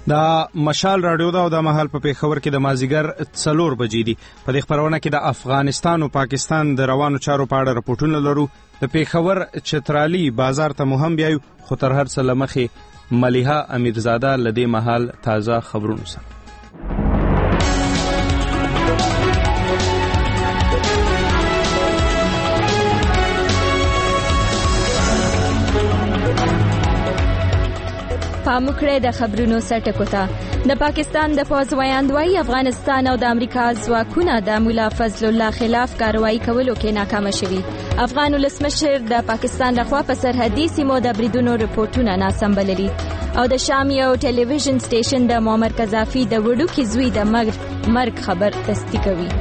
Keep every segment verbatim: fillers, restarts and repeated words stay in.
دا مشال رادیو دا او د مهال په پیښور کې د مازیګر څلور بجې دي. په دې خبرونه کې د افغانستان او پاکستان د روانو چارو په اړه راپورټونه لرو. د پیښور چترالي بازار ته مهم بیایو، خو تر هر څه لمخې ملیحه امیرزاده لدې مهال تازه خبرونه سره. پاموکړه د خبرونو سرټکو ته. د پاکستان د پوځ ویاند وايي افغانستان او د امریکا ځواکونه د مولا فضل الله خلاف کاروایی کولو کې ناکام شوي. افغان ولسمشر د پاکستان لخوا په سرحدي سیمو د بریدونو رپورټونه ناسم بللي او د شام یو ټلویزیون سټیشن د معمر قذافي د وړوکي زوی د مرګ خبر تصدیقوي.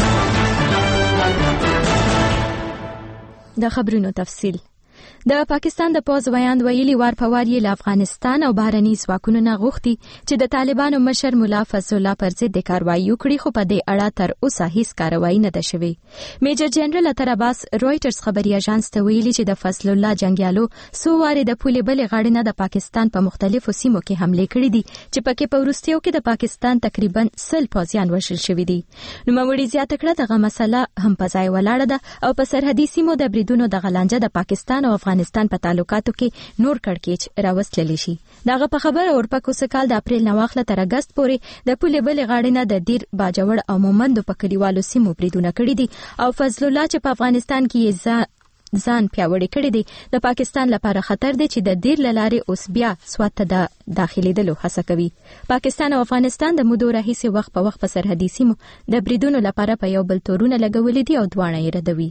د خبرونو تفصیل. د پاکستان د پوځ ویاند ویلي وار په وار یې له افغانستان او بهرني ځواکونو نه غوښتي چې د طالبانو مشر مولا فضل الله پر ضد د کاروایی وکړي، خو په دې اړه تر اوسه هیڅ کاروایی نه ده شوې. میجر جنرال اتر عباس رويټرز خبري اژانس ته ویلي چې د فضل الله جنگیالو څو واره د پولې بلې غاړې نه د پاکستان په مختلفو سیمو کې حمله کړې دي چې پکې په وروستیو کې د پاکستان تقریبا سل پوځیان وژل شوي دي. نو موري زیاته کړه دغه مسله هم په ځای ولاړه ده او په سرحدي سیمو د بریدونو د غلانجه د پاکستان او افغانستان په تعلقاتو کې نور کړکېچ راوستلی شي. دغه په خبره اورپکو سکال د اپریل نه واخله تر اگست پورې د پولې بلې غاړې نه د دیر باجوړ او مومندو په کلیوالو سیمو بریدونه کړي دي او فضل الله چې په افغانستان کې یې ځان پیاوړی کړی دی د پاکستان لپاره خطر دی چې د دیر لارې اوس بیا سوات ته د داخليدلو هڅه کوي. پاکستان او افغانستان د مودو راهیسې وخت په وخت په سرحدي سیمو د بریدونو لپاره په یو بل تورونه لګولې دي او دواړه یې ردوي.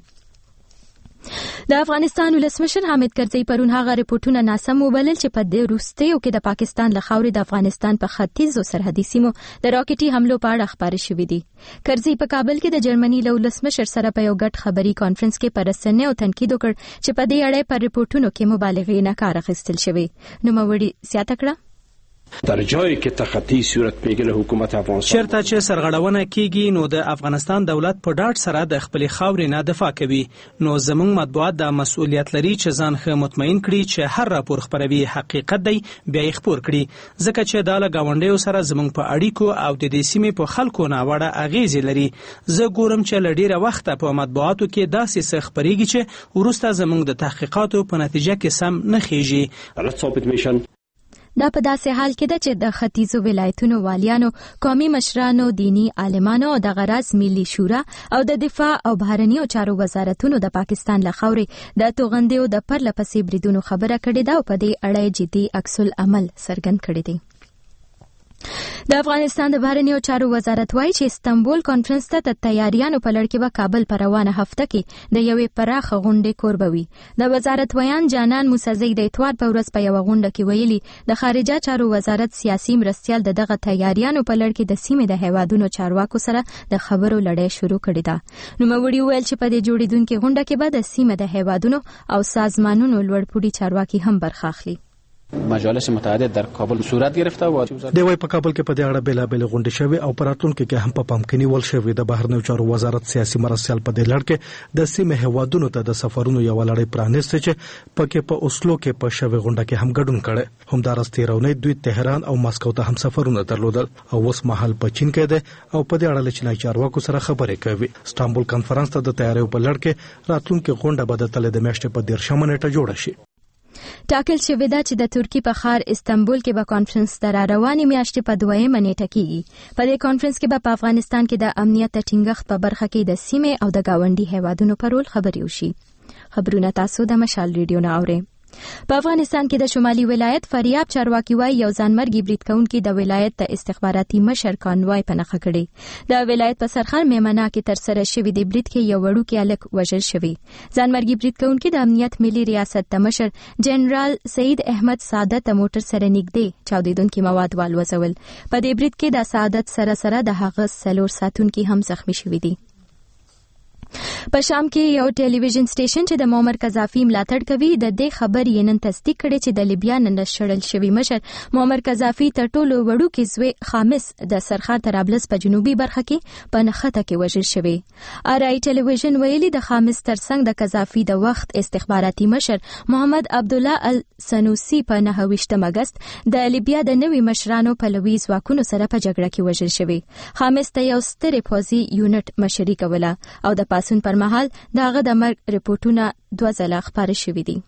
د افغانستان ولسمشر حامد کرزي پرون هغه رپورټونه ناسم وبلل چې په دې وروستیو کې د پاکستان له خاورې د افغانستان په ختیځو سرحدي سیمو د راکټي حملو په اړه خبرې شوې دي. کرزي په کابل کې د جرمني له ولسمشر سره په یو ګډ خبري کانفرنس کې پر رسنیو تنقید وکړ چې په دې اړه پر رپورټونو کې مبالغه نه کار اخیستل شوی. نو موري زیاته کړه در جایی که تخطی صورت میگیره حکومت افغانستان چرته چې سرغړونه کیږي نو د افغانستان دولت په ډاډ سره د خپل خاورې نه دفاع کوي. نو زموږ مطبوعات د مسؤلیت لري چې ځان ښه مطمئن کړي چې هر راپور خبروي حقیقت دی بیا یې خپور کړي، ځکه چې دا له گاونډیو سره زموږ په اړیکو او د دې سیمې په خلکو نه وړه اغیزې لري. زه ګورم چې له ډیره وخته په مطبوعاتو کې داسې څه خبرېږي چې وروسته زموږ د تحقیقاتو په نتیجه کې سم نه خېږي. غلط ثابت میشن. دا په داسې حال کې ده چې د ختیځو ولایتونو والیانو، قومي مشرانو، دینی عالمانو او د غرض ملي شورا او د دفاع او بهرنیو چارو وزارتونو د پاکستان له خاورې د توغندیو د پرله پسې بریدونو خبره کړې ده او په دې اړه جدي عکس العمل څرګند کړی دی. د افغانستان د بهرنیو چارو وزارت وایي چې استنبول کانفرنس ته د تیاریانو په لړ کې به کابل په روانه هفته کې د یوې پراخه غونډې کوربه وي. د وزارت ویان جانان موسزی د اتوار په ورځ په یوه غونډه کې ویلي د خارجه چارو وزارت سیاسي مرستیال د دغه تیاریانو په لړ کې د سیمې د هیوادونو چارواکو سره د خبرو لړۍ شروع کړې ده. نوموړي وویل چې په دې جوړېدونکې غونډه کې به د سیمې د هیوادونو او سازمانونو لوړپوړي چارواکي هم برخه اخلي. مجالس متعدد در کابل صورت گرفته و دی وای په کابل کې په دې اړه بېلابېلې غونډې شوې او په راتلونکي کې هم په پام کې نیول شوې. د بهرنیو چارو وزارت سیاسي مرستیال په دې لړ کې د سیمې هیوادونو ته د سفرونو یو لړۍ پرانیسته چې پکې په اوسلو کې په شوې غونډه کې هم ګډون کړي. همدارس تیرونې دوی تهران او مسکو ته هم سفرونه درلودل او اوس مهال په چین کې ده او په دې اړه چې چارواکو سره خبرې کوي. استانبول کانفرنس ته د تیاریو په لړ کې راتلونکي غونډه به د تل د میاشتې په دیرشمه نیټه جوړه شي. ټاکل شوې ده چې د ترکی په ښار استنبول کې به کانفرنس د راروانې میاشتې په دویمه نیټه کېږي. په دې کانفرنس کې به په افغانستان کې د امنیت د ټینګښت په برخه کې د سیمې او د ګاونډي هیوادونو په رول خبرې وشي. خبرونه تاسو د مشال ریډیو نه اورئ. په افغانستان کې د شمالي ولایت فاریاب چارواکي وايي یو ځانمرګي برید کوونکي د ولایت د استخباراتي مشر کانوای په نښه کړی. د ولایت په سرخان میمنه کې تر سره شوی د برید کې یو وړوکی هلک وژل شوی. ځانمرګي برید کوونکي د امنیت ملي ریاست د مشر جنرال سید احمد سعادت موټر سره نږدې چاودیدونکي مواد والوځول. په دې برید کې د سعادت سره سره د هغه څلور ساتونکي هم زخمی شوي دي. په شام کې یو ټلویزیون سټیشن چې د معمر قذافي ملاتړ کوي د دې خبر یې نن تصدیق کړي چې د لیبیا نه نشړل شوی مشر معمر قذافي تر ټولو وړوکی زوی خامس د سرخار طرابلس په جنوبي برخه کې په نښته کې وژل شوی. آرای ټلویزیون ویلي د خامس ترڅنګ د قذافي د وخت استخباراتي مشر محمد عبدالله السنوسي په نهه ویشتم اگست د لیبیا د نوي مشرانو په لوی ځواکونو سره په جګړه کې وژل شوی. خامس ته یو ستر پوځي یونټ مشري کوله او د پاسون پر مهال داغه د مرګ رپورټونه دوه ځله خپاره شوي دي.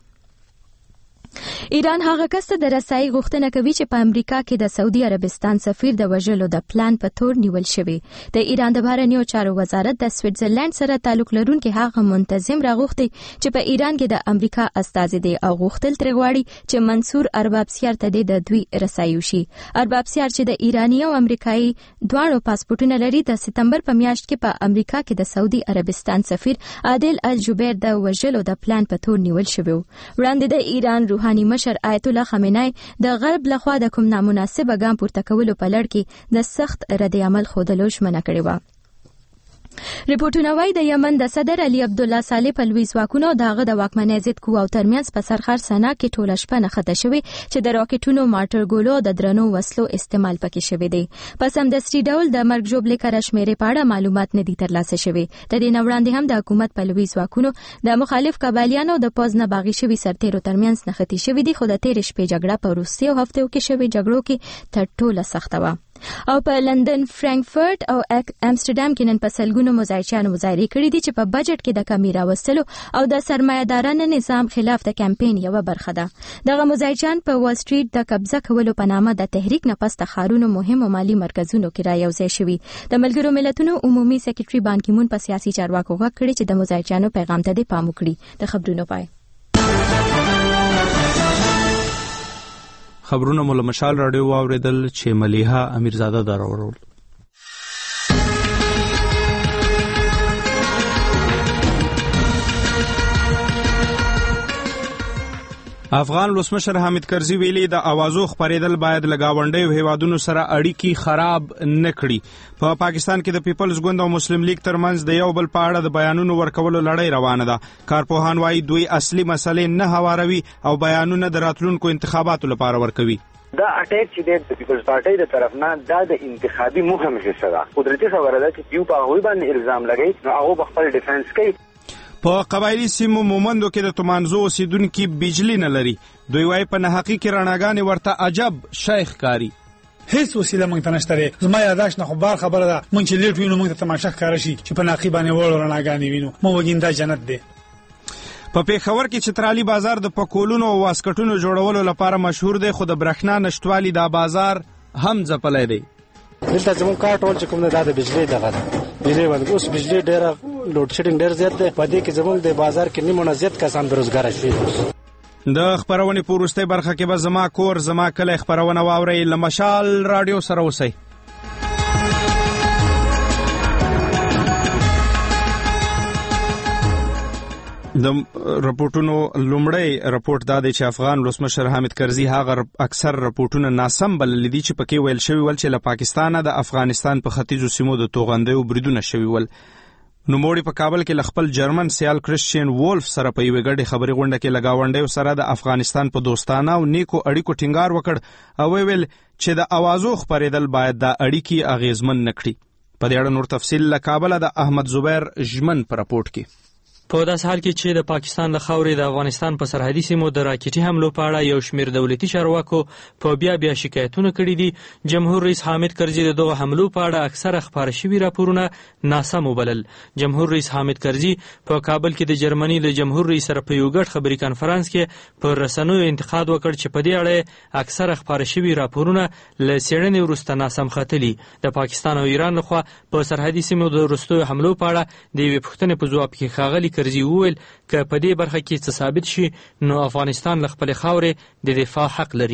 ایران هغه کس ته د رسایي غوښتنه کوي چې په امریکا کې د سعودي عربستان سفیر د وژلو د پلان په تور نیول شوی. د ایران د بهرنیو چارو وزارت د سویټزرلند سره تعلق لرونکي هغه منتظم راغوښتي چې په ایران کې د امریکا استازي دی او غوښتل تر غواړي چې منصور اربابسیار ته د دوی رسایي وشي. اربابسیار چې د ایرانی او امریکایي دواړو پاسپورتونه لري د سپتمبر په میاشت کې په امریکا کې د سعودي عربستان سفیر عادل الجبیر د وژلو د پلان په تور نیول شوی. وړاندې د ایران روحاني مشر آیت الله خامنه‌ای د غرب لخوا د کوم نامناسب ګام پورته کولو په لړ کې د سخت رد عمل ښودلو ژمنه کړې وه. ریپورټونه وايي د یمن د صدر علي عبدالله صالح په لوی ځواکونو دغه د واکمنۍ ضد قواو ترمنځ په سرخر سنا کې ټوله شپه نښته شوې چې د راکټونو مارټر ګولو د درنو وسلو استعمال پکې شوی دی. په سمدستي ډول د مرګ ژوبلې کره شمیرې په اړه معلومات نه دي ترلاسه شوي. د دې نه وړاندې هم د حکومت په لوی ځواکونو د مخالف قبایلیانو د پوځ نه باغی شوي سرتیرو ترمنځ نښتې شوي دي، خو د تېرې شپې جګړه په وروستیو هفتو کې شوې جګړو کې تر ټوله سخته وه. او په لندن، فرانکفورت او امستردام کې نن په سلګونو مظاهرچیانو مظاهرې کړې دي چې په بجټ کې د کمی راوستلو او د سرمایه‌دارانه نظام خلاف د کمپاین یوه برخه ده. دغه مظاهرچیان په وال سټریټ د قبضه کولو په نامه د تحریک نه پس د ښارونو مهمو مالي مرکزونو کې رايوځای شوي. د ملګرو ملتونو عمومي سکرټري بان کی مون په سیاسي چارواکو غږ کړی چې د مظاهرچیانو پیغام ته دې پام وکړي. د خبرونو پای خبرونه مو له مشال راډیو واوریدل چې ملیحه امیرزاده دراورول. افغان ولسمشر حامد کرزي ویلي د اوازو خپرېدل باید له ګاونډیو هیوادونو سره اړیکې خراب نه کړي. په پاکستان کې د پیپلز ګوند او مسلم لیگ ترمنځ د یو بل په اړه د بیانونو ورکولو لړۍ روانه ده. کارپوهان وايي دوی اصلي مسلې نه هواروي او بیانونه د راتلونکو انتخاباتو لپاره ورکوي. دا اټیک چې د پیپلز پارټي د طرف نه دا د انتخابي مهم حصہ ده. قدرتي خبره ده چې یو په هغوی باندې الزام لګوي نو هغه خپل ډیفنس کوي. په قبایلی سیمو مومندو کې د تومانزو اوسیدونکي بجلی نه لري. دوی وايي په ناحقیقي رڼاګانې ورته عجب شیخ کاری. هیڅ وسیله مونږ ته نشته. زما یاداښت نه خو بار خبره ده مونږ چې لیټ وینو مونږ ته تماشا ښکاره شي چې په ناقي باندې وړو رڼاګانې وینو مونږ وګیندا جنت دی. په پیښور کې چترالي بازار د پکولونو او واسکټونو جوړولو لپاره مشهور دی، خو د برېښنا نشټوالي دا بازار هم ځپلی دی. دلته زموږ کار ټول چې کوم دا د بجلی دغه ده بجلی باندې اوس بجلی ډېره لوډ شیډینګ ډېر زیات دی. په دې کې زموږ د بازار کې نیمونه زیات کسان بېروزګاره شوي. د خپرونې په وروستۍ برخه کې به زما کور زما کلی خپرونه واورئ. له مشال راډیو سره اوسئ. د رپورټونو لومړی رپورټ دا دی چې افغان ولسمشر حامد کرزي هغه اکثر رپورټونه ناسم بللي دي چې پکې ویل شوي ول چې له پاکستانه د افغانستان په ختیځو سیمو د توغندیو بریدونه شوي ول. نوموړي په کابل کې له خپل جرمن سیال کرسچین وولف سره په یوې ګډې خبري غونډه کې له ګاونډیو سره د افغانستان په دوستانه او نیکو اړیکو ټینګار وکړ او ویل چې د اوازو خپرېدل باید د اړیکې اغیزمن نه کړي. په دې اړه نور تفصیل له کابل د احمد زبیر ژمن په رپورټ کې. په داس حال کې چې د پاکستان له خاورې د افغانستان په سرحدي سیمو د راکټي حملو په اړه یو شمیر دولتي چارواکو په بیا بیا شکایتونه کړي دي. جمهور رئیس حامد کرزي د دغه حملو په اړه اکثره خپاره شوي راپورونه ناسم وبلل. جمهور رئیس حامد کرزي په کابل کې د جرمني له جمهور رئیس سره په یو ګډ خبري کانفرنس کې پر رسنیو انتقاد وکړ چې په دې اړه اکثره خپاره شوي راپورونه له څېړنې وروسته ناسم ختلي. د پاکستان او ایران لخوا په سرحدي سیمو د وروستیو حملو په اړه د یوې پوښتنې په ځواب کې ښاغلي کرزي وویل که په دې برخه کې څه ثابت شي نو افغانستان له خپلې خاورې د دفاع حق لري.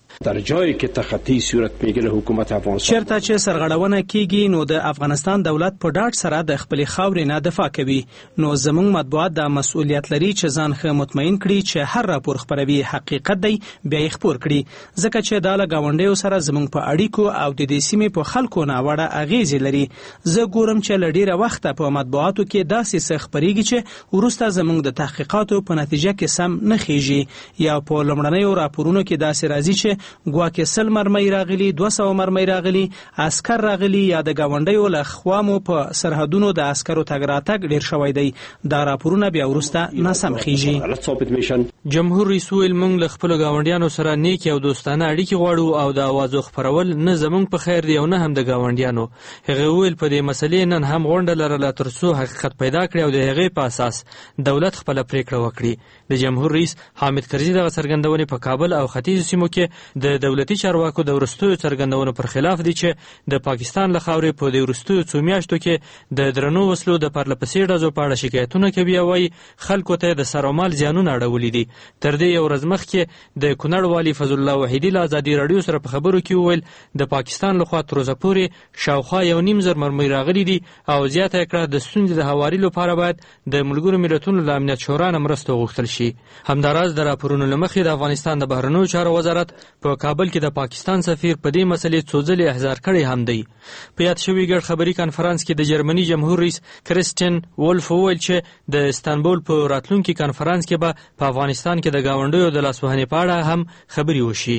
در جایی که تخطی صورت میگیره حکومت افغانستان چرته چې سرغړونه کیږي نو د افغانستان دولت په ډاډ سره د خپل خاورې نه دفاع کوي. نو زموږ مطبوعات د مسؤلیت لري چې ځان ښه مطمئن کړي چې هر راپور خپروي حقیقت دی بیا یې خپور کړي، ځکه چې دا له ګاونډیو سره زموږ په اړیکو او د دې سیمې په خلکو ناوړه اغیزې لري. زه ګورم چې له ډیره وخته په مطبوعاتو کې داسې څه خپریږي چې وروسته زموږ د تحقیقاتو په نتیجه کې سم نه خیږي، یا په لومړنیو راپورونو کې داسې راځي چې ګواکې سل مرمۍ راغلي، دوه سوه مرمۍ راغلي، عسکر راغلي، یا د ګاونډیو له خوا مو په سرحدونو د عسکرو تګ راتګ ډیر شوی دی. دا راپورونه بیا وروسته ناسم خیږي. جمهور رئیس ویل موږ له خپلو ګاونډیانو سره نیک او دوستانه اړیکې غواړو او د اوازو خپرول نه زموږ په خیر دی او نه هم د ګاونډیانو. هغه ویل په دې مسلې نن هم غونډه لرله تر څو حقیقت پیدا کړي او د هغې په اساس دولت خپله پریکړه وکړي. د جمهور رئیس حامد کرزي دغه څرګندونې په کابل او ختیځو سیمو کې د دولتي چارواکو د وروستیو څرګندونو پر خلاف دي چې د پاکستان له خاورې په دې وروستیو څو میاشتو کې د درنو وسلو د پرلپسې ډزو په اړه شکایتونه کوي او وایي خلکو ته د سر او مال زیانونه اړولي دي. تر دې یو ورځ مخکې د کونړ والي فضل الله وحیدي له ازادي راډیو سره په خبرو کې وویل د پاکستان لخوا تر اوسه پورې شاوخوا یو نیم زر مرمۍ راغلي دي او زیاته یې کړه د ستونزې د هواري لپاره باید د ملګرو ملتونو له امنیت شورا نه مرسته وغوښتل شي. همداراز د راپورونو له مخې د افغانستان د بهرنیو چارو وزارت په کابل کې د پاکستان سفیر په دې مسلې څو ځلې احضار کړی هم دی. په یاد شوي ګډ خبري کنفرانس کې د جرمني جمهور رئیس کرسټین ولف وویل چې د استانبول په راتلونکي کنفرانس کې به په افغانستان کې د ګاونډیو د لاسوهنې په اړه هم خبرې وشي.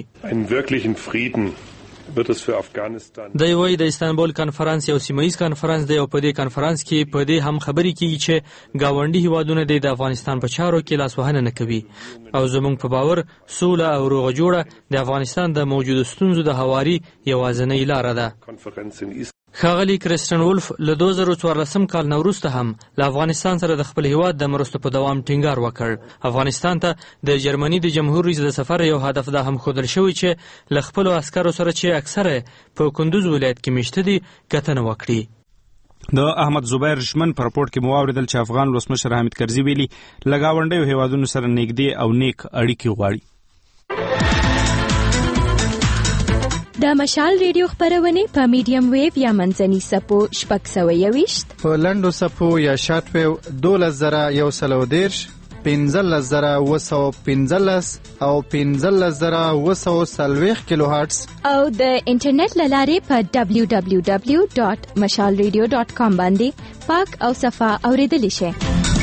دی وایي د استانبول کنفرانس یو سیمه‌ایز کنفرانس دی او په دې کنفرانس کې په دې هم خبرې کیږي چې ګاونډي هیوادونه د افغانستان په چارو کې لاسوهنه نه کوي او زموږ په باور سوله او روغه جوړه د افغانستان د موجودو ستونزو د هواري یوازینۍ لاره ده. ښاغلي کرسټن ولف له دوه زره څوارلسم کال نه وروسته هم له افغانستان سره د خپل هیواد د مرستو په دوام ټینګار وکړ. افغانستان ته د جرمني د جمهور رئیس د سفر یو هدف دا هم ښودل شوی چې له خپلو عسکرو سره چې اکثره په کندوز ولایت کې میشته دي کتنه وکړي. د احمد زبیر ژمن په رپورټ کې مو واوریدل چې افغان ولسمشر حامد کرزي ویلي له ګاونډیو هیوادونو سره نږدې او نیک اړیکې غواړي. د مشال ریډیو خبرونه په میډیم ویو یا منځني سپو شپږ سوه یوویشت، په لنډو سپو یا شارټ ویو دولس زره یو سل او دېرش، پنځلس زره اوه سوه پنځلس او پنځلس زره اوه سوه څلوېښت کیلو هرټز او د انټرنیټ له لارې په ډبلیو ډبلیو ډبلیو ډاټ مشال ریډیو ډاټ کام باندې پاک او صفا اوریدلی شئ.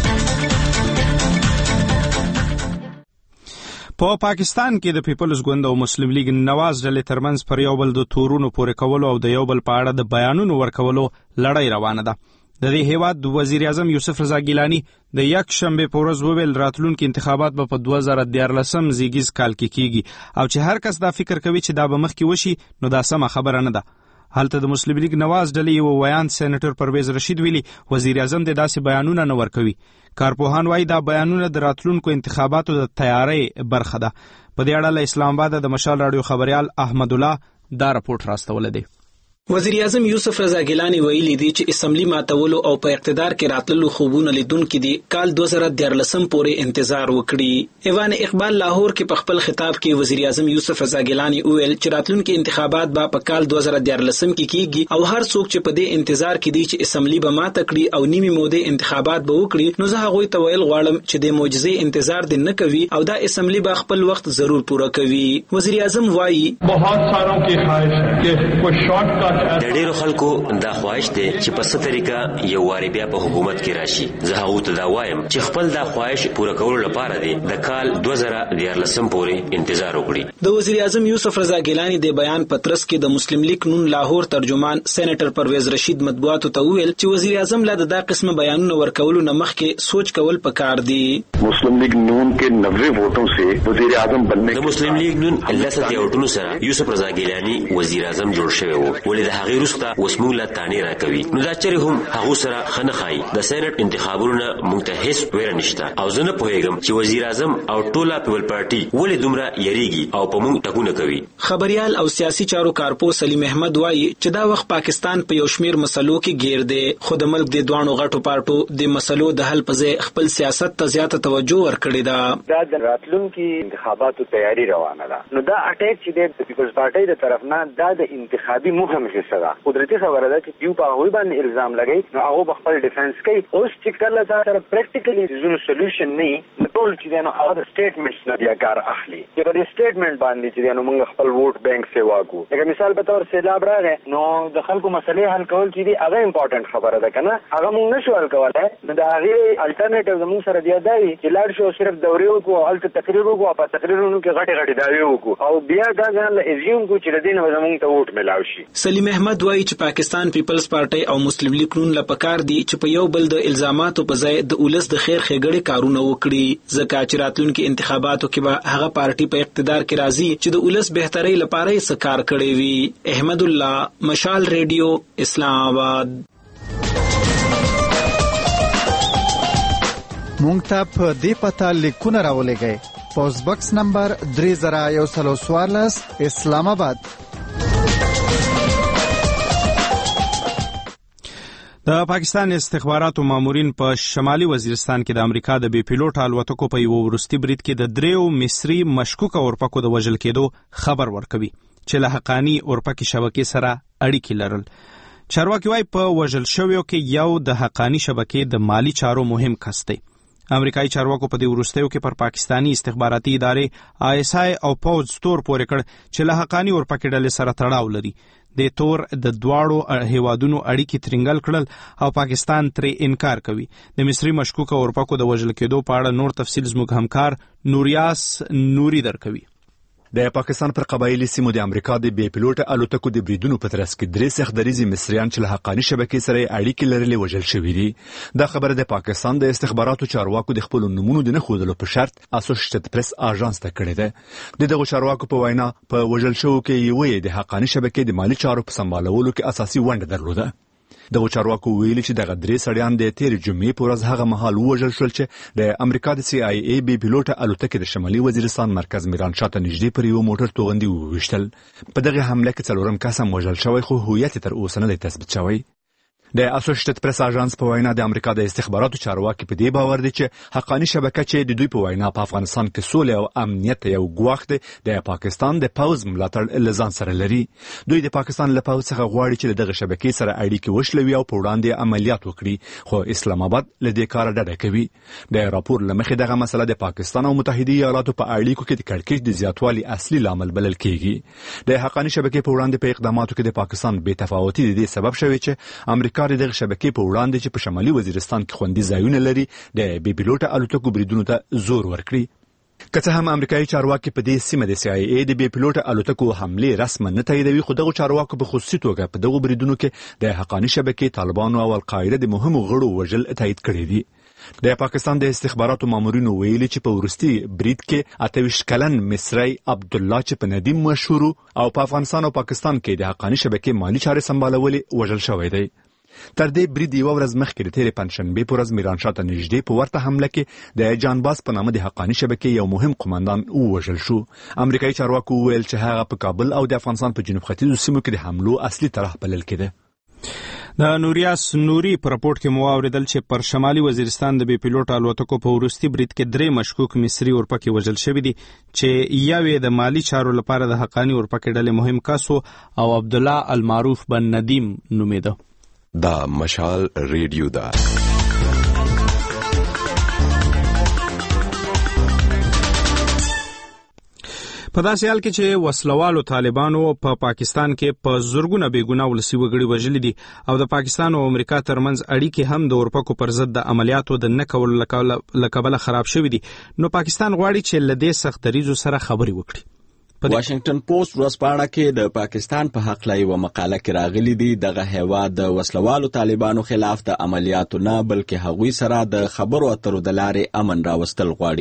په پاکستان کې د پیپلز ګوند او مسلم لیگ نواز ډلې ترمنځ پر یو بل د تورونو پورې کولو او د یو بل په اړه د بیانونو ورکولو لړۍ روانه ده. د دې هیواد وزیر اعظم یوسف رضا ګیلانی د یک شنبه په ورځ وویل راتلونکي انتخابات به په دوه زره دیارلسم زیږیز کال کې کیږي او چې هر کس دا فکر کوي چې دا به مخکې وشي نو دا سمه خبره نه ده. هلته د مسلم لیگ نواز ډلې یو ویان سېنیټر پرویز رشید ویلي وزیر اعظم د داسې بیانونه نه ورکوي. کارپوهان وایي دا بیانونه د راتلونکو انتخاباتو د تیاری برخه ده. په دې اړه له اسلام آباد د مشال راډیو خبريال احمد الله دا رپورټ راستولی دی. وزیر اعظم یوسف رضا ګیلانی ویلي دی چې اسمبلی ماتولو او په اقتدار کې راتللو خوبونه لیدونکو دي کال دوه زره دیارلسم پورې انتظار وکړي. ایوان اقبال لاهور کې په خپل خطاب کې وزیر اعظم یوسف رضا ګیلانی ویل چې راتلونکي انتخابات به په کال دوه زره دیارلسم کې کیږي او هر څوک چې په دې انتظار کې دي چې اسمبلی به ماته کړي او نیمه موده انتخابات به وکړي نو زه هغه ته ویل غواړم چې د معجزې انتظار دې نه کوي او دا اسمبلی به خپل وخت ضرور پوره کوي. وزیر اعظم وایي بہت ساروں کی خواہش ہے کہ کوئی شارٹ کٹ د ډیرو خلکو دا خواهش دی چې په څه طریقه یو واری بیا په حکومت کې راشي. زه هغه ته دا وایم چې خپل دا خواهش پوره کولو لپاره دی د کال دوه زره دیارلسم پورې انتظار وکړي. د وزیر اعظم یوسف رضا ګیلانی د بیان پترس کې د مسلم لیگ نون لاهور ترجمان سېنیټر پرویز رشید مطبوعاتو ته ویل چې وزیر اعظم لا دا قسمه بیانونه ورکولو نه مخکې سوچ کول پکار دی. مسلم لیگ نون کې نوے ووټوں سے وزیر اعظم بننے د مسلم لیگ نون لسه ووټونو سره یوسف رضا ګیلانی وزیر اعظم جوړ شوی و. ولې چې د هغې وروسته وسموږ له تانې راکوي. نو دا چرې هم هغو سره ښه نه ښایي. د سینټ انتخابونو نه موږ ته هېڅ ویره نشته او زه نه پوهېږم چې وزیر اعظم او ټوله پیپل پارټي ولې دومره یریږي او په موږ ټکونه کوي. خبريال او سیاسي چارو کارپو سلیم احمد وایي چې دا وخت پاکستان په یو شمیر مسلو کې گیر دی، خو د ملک د دوانو غټو پارټو د مسلو د حل په ځای خپل سیاست ته زیاته توجه ورکړې ده. دا د راتلونکي انتخاباتو تیاری روانه ده. نو دا اټیک چې د پیپلز پارټي د طرف نه دا د انتخابي مهم حصہ ده. قدرتي خبره ده چې یو په هغوی باندې الزام لګي، نو هغه خپل ډیفنس کوي. اوس چې کله دا سره پریکټیکلی زونو سولوشن نه نو ټول چې نو هغه سټیټمنټس نه بیا کار اخلي. چې په سټیټمنټ باندې چې نو موږ خپل ووټ بانک سیوا کو. لکه مثال په تور سیلاب راغی نو د خلکو مسلې حل کول چې دی هغه امپورټنٹ خبره ده کنه، هغه موږ نشو حل کولای. نو دا هغه الټرنیټیو زموږ سره دی دی چې لاړ شو صرف دورې وکړو، هلته تقریر وکړو، په تقریرونو کې غټي غټي دعوی وکړو او بیا دا ځان له ایزیوم کو چې دین زموږ ته ووټ ملاوي شي. سلیم احمد وایي چې پاکستان پیپلز پارټي او مسلم لیگ نون له پکار دي چې په یو بل د الزاماتو په ځای د ولس د خیر ښېګړې کارونه وکړي، ځکه چې راتلونکي انتخاباتو کې به هغه پارټي په اقتدار کې راځي چې د ولس بهتري لپاره یې سکار کړی وي. احمد الله، مشال ریډیو، اسلام آباد. مونږ ته په دې پته لیکونه راولېږئ. پوسټ باکس نمبر درې زره یو سل څوارلس، اسلام آباد. د پاکستان استخباراتو مامورین په شمالي وزیرستان کې د امریکا د بي پیلوټ الوتکو په یو وروستي برید کې د دریو مصري مشکوک اورپکو د وژل کېدو خبر ورکوي چې له حقانی اورپکي شبکې سره اړیکې لرل. چارواکي وايي په وژل شویو کې یو د حقانی شبکې د مالی چارو مهم کس دی. امریکایي چارواکو په دې وروستیو کې پر پاکستانی استخباراتي ادارې آی اس آی او پوز تور پورې کړ چې له حقانی اورپکي ډلې سره تړاو لري. د تور د دواړو هیوادونو اړیکې ترنګل کړل او پاکستان ترې انکار کوي. د مصري مشکوک اورپکو د وژل کېدو په اړه نور تفصیل زموږ همکار نوریاس نوري درکوي. د پاکستان پر قبایلی سیمو د امریکا د بي پیلوټ الوتکو د بریدونو په ترڅ کې درې سختدریزي مصریان چې له حقانی شبکې سره اړیکې لرلې وژل شوي دي. دا خبره د پاکستان د استخباراتو چارواکو د خپل نمونه د نه ښودلو په شرط اسوسییټډ پریس اژانس ته کړې ده. د دغه چارواکو په وینا په وژل شوو کې یوې د حقانی شبکې د مالی چارو په سمبالولو کې اساسي ونډه درلوده. دغه چارواکو ویلي چې دغه درې سړیان د تېرې جمعې په ورځ هغه مهال ووژل شول چې د امریکا د سی آی ای بي پیلوټ الوتکې د شمالي وزیرستان مرکز میران شاه ته نږدې پر یو موټر توغندي وویشتل. په دغه حمله کې څلورم کس هم وژل شوی خو هویت تر اوسه نه دی تثبیت شوی. د اسوسییټډ پریس اژانس په وینا د امریکا د استخباراتو چارواکي په دې باور دي چې حقانی شبکه چې د دوی په وینا په افغانستان کې سولې او امنیت یو ګواښ دی د پاکستان د پوز ملاتړ لزان سره لري. دوی د پاکستان له پوز څخه غواړي چې دغه شبکې سره اړیکې وشلوي او په وړاندې عملیات وکړي، خو اسلام آباد له دې کاره ډډه کوي. د راپور له مخې دغه مسله د پاکستان او متحده ایالاتو په اړیکو کې د کړکېچ د زیاتوالي اصلي لامل بلل کېږي. د حقانی شبکې په وړاندې په اقداماتو کې د پاکستان بې تفاوتي د دې سبب شوی چې امریکا دغه شبکې په وړاندې چې په شمالي وزیرستان کې خوندي ځایونه لري د بي پیلوټ الوتکو بریدونو ته زور ورکړي. که څه هم امریکایي چارواکي په دې سیمه د سی آی ای د بي پیلوټ الوتکو حملې رسما نه تاییدوي، خو دغه چارواکو په خصوصي توګه په دغه بریدونو کې د حقانی شبکې، طالبانو او القاعده د مهمو غړو وژل تایید کړي دي. د پاکستان د استخباراتو مامورینو ویلي چې په ورستي برید کې اته ویشت کلن مصری عبدالله چې په ندیم مشهور او په افغانستان او پاکستان کې د حقانی شبکې مالی چارې سمبالولې وژل شوی دی. تر دې برید یو ورځ مخکې د تېرې پنجشنبې په ورځ میران شاه ته نږدې په ورته حمله کې د جانباز په نامه د حقانی شبکې یو مهم قومندان ووژل شو. امریکایي چارواکو وویل چې هغه په کابل او د افغانستان په جنوب ختیځو سیمو کې د حملو اصلي طرح بلل کېده. د نوریاس نوري په راپورټ کې مو واوریدل چې پر شمالي وزیرستان د بي پیلوټ الوتکو په وروستي برید کې درې مشکوک مصري اورپکي وژل شوي دي چې یوې د مالی چارو لپاره د حقانی اورپکي ډلې مهم کس او عبدالله المعروف بن ندیم نومیده. دا مشال ریډیو دا په داسې حال کې چې وسلوالو طالبانو په پا پاکستان کې په زرګونه بېګناه ولسي وګړي وژلي دي او د پاکستان او امریکا ترمنځ اړیکې هم د اورپکو پر ضد د عملیاتو د نه کولو له کبله خراب شوي دي. نو پاکستان غواړي چې له دې سخت دریځو سره خبرې وکړي. واشنگټن پوسټ ورځپاڼه کې د پاکستان په حق لای و مقاله کې راغلي دي دغه هیواد د وسلوالو طالبانو خلاف د عملیاتو نه بلکې هغوی سره د خبرو اترو د لارې امن راوستل غواړي.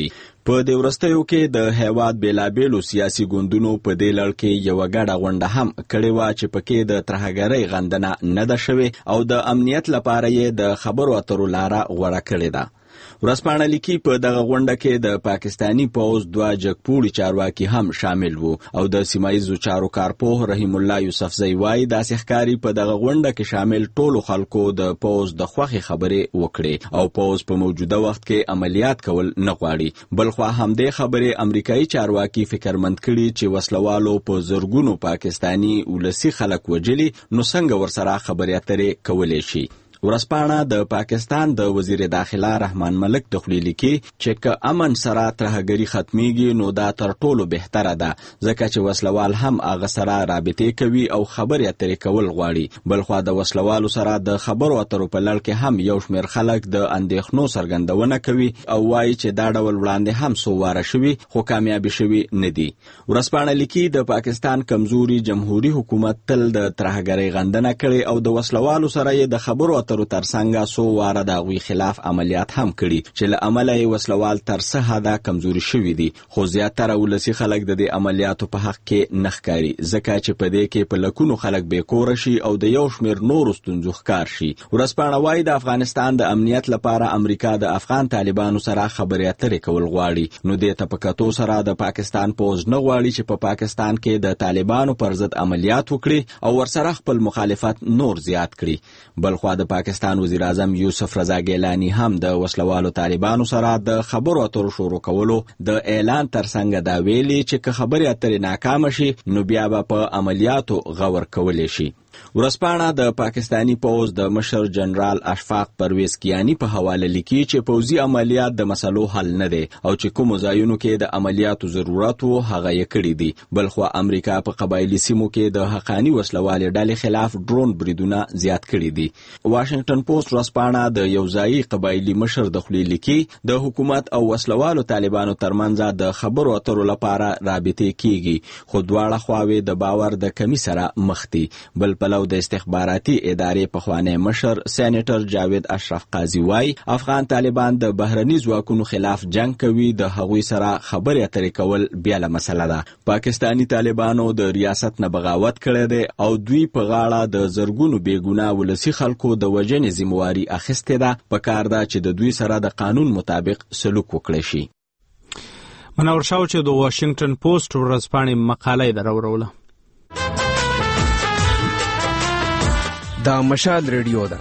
په دې وروستیو کې د هیواد بیلابیلو سیاسي ګوندونو په دې لړ کې یوه ګډه غونډه هم کړې وه چې پکې د ترهګرۍ غندنه نه ده شوې او د امنیت لپاره یې د خبرو اترو لاره غوره کړې ده. ورځپاڼه لیکي په دغه غونډه کې د پاکستانی پوځ دوه جګپوړي چارواکي هم شامل وو او د سیمایي چارو کارپوه رحیم الله یوسفزئی وایي داسې ښکاري په دغه غونډه کې شامل ټولو خلکو د پوځ د خوښې خبرې وکړې او پوځ په موجوده وخت کې عملیات کول نه غواړي. بلخوا همدې خبرې امریکایي چارواکي فکرمند کړي چې وسلوالو په زرګونو پاکستانی ولسي خلک وجلي نو څنګه ورسره خبرې اترې کولی شي. ورځپاڼه د پاکستان د وزیر داخله رحمان ملک تخلیل لیکي چې که امن سره ترهګري ختمیږي نو دا تر ټولو بهتره ده ځکه چې وسلوال هم هغه سره رابطې کوي او خبرې اترې کول غواړي. بلخوا د وسلوالو سره د خبرو اترو په لړ کې هم یو شمېر خلک د اندېښنو څرګندونه کوي او وایي چې دا ډول وړاندې هم څو واره شوي خو کامیابي شوي نه دي. ورځپاڼه لیکي د پاکستان کمزوري جمهوریت حکومت تل د ترهګرۍ غندنه کړې او د وسلوالو سره یې د خبرو تر ترڅنګ سو واره د غوي خلاف عملیات هم کړي چې له عمله یې وسلوال تر څه حده کمزوري شوي دي خو زیاتره ولسي خلک د دې عملیاتو په حق کې نه ښکاري ځکه چې په دې کې په لکونو خلک بېکوره شي او د یو شمېر نورو ستونزو ښکار شي. ورځپاڼه وایي د افغانستان د امنیت لپاره امریکا د افغان طالبانو سره خبرې اترې کول غواړي نو دې ته په کتو سره د پاکستان پوځ نه غواړي چې په پاکستان کې د طالبانو پر ضد عملیات وکړي او ورسره خپل مخالفت نور زیات کړي. بلخوا د پاکستان وزیر اعظم یوسف رضا ګیلانی هم د وسلوالو طالبانو سره د خبرو اترو شروع کولو د اعلان ترڅنګ دا ویلي چې که خبرې اترې ناکام شي نو بیا به په عملیاتو غور کولی شي. ورځپاڼه د پاکستانی پوځ د مشر جنرال اشفاق پرویز کیانی په حواله لیکي چې پوځي عملیات د مسلو حل نه دي او چې کوم ځایونو کې د عملیاتو ضرورت وو هغه یې کړی دي. بلخوا امریکا په قبایلی سیمو کې د حقانی وسلوالې ډلې خلاف ډرون بریدونه زیات کړي دي. واشنگټن پوسټ ورځپاڼه د یو ځایي قبایلی مشر د خولې لیکي د حکومت او وسلوالو طالبانو ترمنځ د خبرو اترو لپاره رابطې کیږي خو دواړه خواوې د باور د کمی سره مخ دي. بل پلو د استخباراتي ادارې پخوانی مشر سېنیټر جاوید اشرف قاضي وایي افغان طالبان د بهرني ځواکونو خلاف جنگ کوي د هغوی سره خبرې اترې کول بیاله مسله ده. پاکستانی طالبانو د ریاست نه بغاوت کړی دی او دوی په غاړه د زرګونو بېګناه ولسي خلکو د وژنې ذمواري اخیستې ده. پکار ده چې د دوی سره د قانون مطابق سلوک وکړي شي. منور شاو چې د واشنگټن پوسټ ورځپاڼې مقاله یې دراوروله. دا مشال ریډیو ده.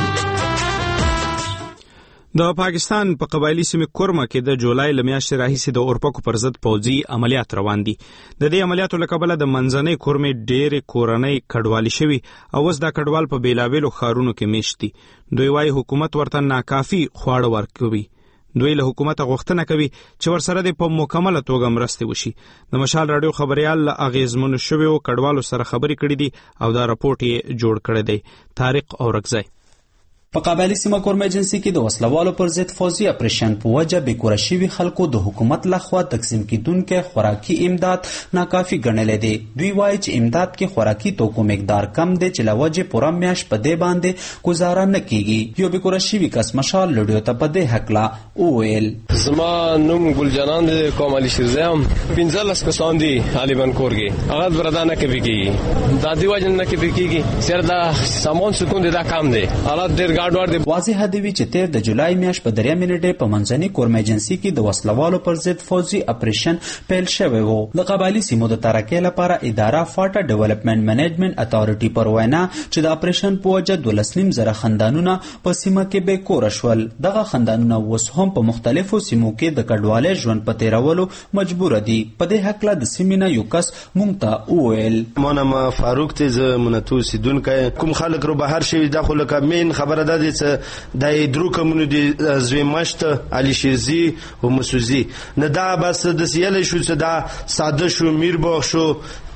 د پاکستان په قبایلی سیمه کورما کې د جولای ل میاشتې راهیسې د اورپکو پر ضد پوځي عملیات روان دي. د دې عملیاتو له کبله د منځنۍ کورمې ډېرې کورنۍ کډوالي شوي او اوس دا کډوال په بیلابیلو ښارونو کې میشت دي. دوی وایي حکومت ورته ناکافي خواړه ورکوي. دوی له حکومت غوښتنه کوي چې ورسره د په مکمله توګه مرسته وشي. د مشال رادیو خبريال له اغیزمنو شویو کډوالو سره خبرې کړې دي او دا راپورټ یې جوړ کړی دی. طارق اورکزی په قبایلی سیمه کورم ایجنسی کې د وسلوالو پر ضد فوزي اپریشن په وجه بیکوره شوي خلکو د حکومت لخوا تقسیم کیدونکو خوراکي امداد ناکافي ګڼل دي. دوی وایي چې امداد کې خوراکي توکو مقدار کم دی چې لوجه پوره میاش په دې باندې گزاره نه کیږي. یو بیکوره شوي کس مشال لډیو ته په دې حق لا اویل زما نوم ګلجنان دی کوم علي شیرزم پنځلس کسان دي طالبان کورګي هغه بردا نه کوي کیږي د دې وجه نه کوي کیږي سر دا سامان سکون دا کم دی حالت ډیر واضح دی چې تیر د جولای میاشت په درې منټه په منځنۍ کورم ایجنسی کې د وسلوالو پر ضد فوزي اپریشن پیل شوی وو. د قبایلی سیمو د ترقۍ لپاره اداره فاټا ډیولپمنٹ منیجمنت اتھارټي پر وینا چې د اپریشن په وجه دولسنیم زره خندانونه په سیمه کې بیکوره شول. دغه خندانونه اوس هم په مختلفو سیمو کې د کډوالۍ ژوند په تیرولو مجبور دي. په دې حق له د سیمینه یو کس مونږ ته وویل مونږ ما فاروق ته ز مونږ تو سیدونکو کوم خلک رو بهر شوی د خلک مين خبره ده چې د درو کومونو دي زویمشت علي شیرزي او مسوزي نه دا بس د سیاله شو چې دا ساده شو میرباغ شو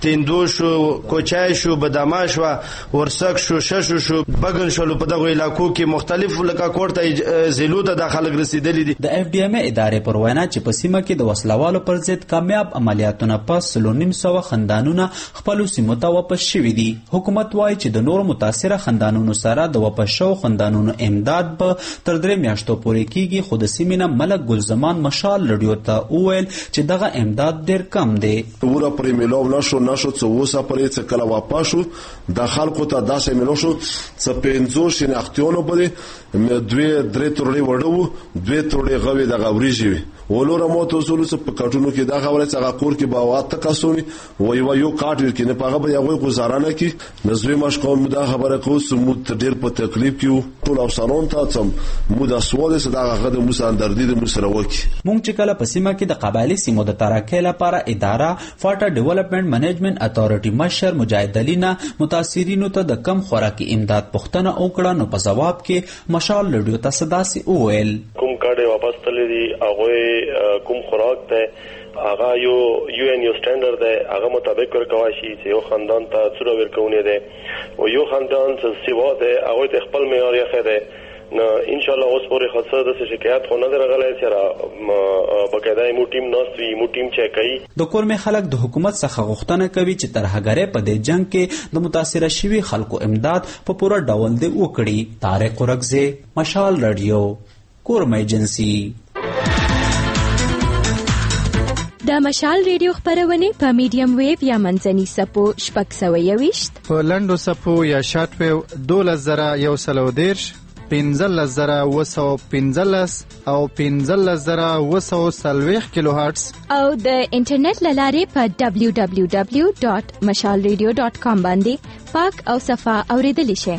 تیندو شو کوچای شو بداما شو ورسک شو ششو شو بغل شو په دغه علاقو کې مختلف لکه کوړه زیلو ته داخله رسیدلې دي. د اف ډي ام ادارې پر وینا چې په سیمه کې د وسلوالو پر ضد کامیاب عملیاتونه پس سلونیم سو خندانونه خپل سیمو ته واپس شوي دي. حکومت وایي چې د نورو متاثره خندانونو سره د واپس شو خندانونو امداد به تر درې میاشتو پورې کیږي، خو د سیمې نه ملک ګلزمان مشال رادیو ته وویل چې دغه امداد ډیر کم دی. ورا پرې ملو نشو نشو څه وسه پرې څه کله واپس شو د خلکو ته داسې ملو شو څه پنځو شناختیونو پرې دوی درې تورې وړو دوی تورې غوي د غوریږي ولور مو ته اصول څه په کټونو کې دا خبره څنګه کور کې باوات تکاسونی وای وای یو کاټ ور کې نه پاغه به یو گزارانه کې نزوی مشقوم دا خبره کو سموت ډیر په تکلیف کې ټول افسرون ته سم مو د سوال صدا غد مو ساندردي د مو سره وکی. مونږ چې کله په سیمه کې د قبایلی سیمو د ترقۍ لپاره اداره فاټا ډیولپمنٹ منیجمنت اتھارټي مشر مجاهد علینا متاثرینو ته د کم خوراکي امداد پوښتنه وکړه، نو په جواب کې مشال رادیو ته صداسي وویل کوم کاډه واپس تللی دي هغه کوم خوراک ته هغه یو یو ان یو سټانډرډ دی هغه مطابق ورکوي شي چې یو خاندان ته څوره ورکونه دي او یو خاندان چې سیوا ده هغه ته خپل معیار یې خره نو ان شاء الله اوس پورې خاصه د شکایت خو نه درغلای چې بقاعده مو ټیم نوستوي مو ټیم چک کوي. د کورمه خلک د حکومت څخه غوښتنه کوي چې ترهګرۍ په دې جنگ کې د متاثره شوي خلکو امداد په پوره ډول دی وکړي. طارق ورغزه، مشال رادیو، کورمه ایجنسی. د مشال ریډیو خبرونه په میډیم ویو یا منځني سپو شپږ سوه یوویشت، په لنډو سپو یا شارټ ویو دولس زره یو سل او دېرش، پنځلس زره اوه سوه پنځلس او پنځلس زره اوه سوه څلوېښت کیلو هرټز او د انټرنیټ له لارې په دبلیو دبلیو دبلیو ډاټ مشال ریډیو ډاټ کام باندې پاک او صفا اوریدلی شئ.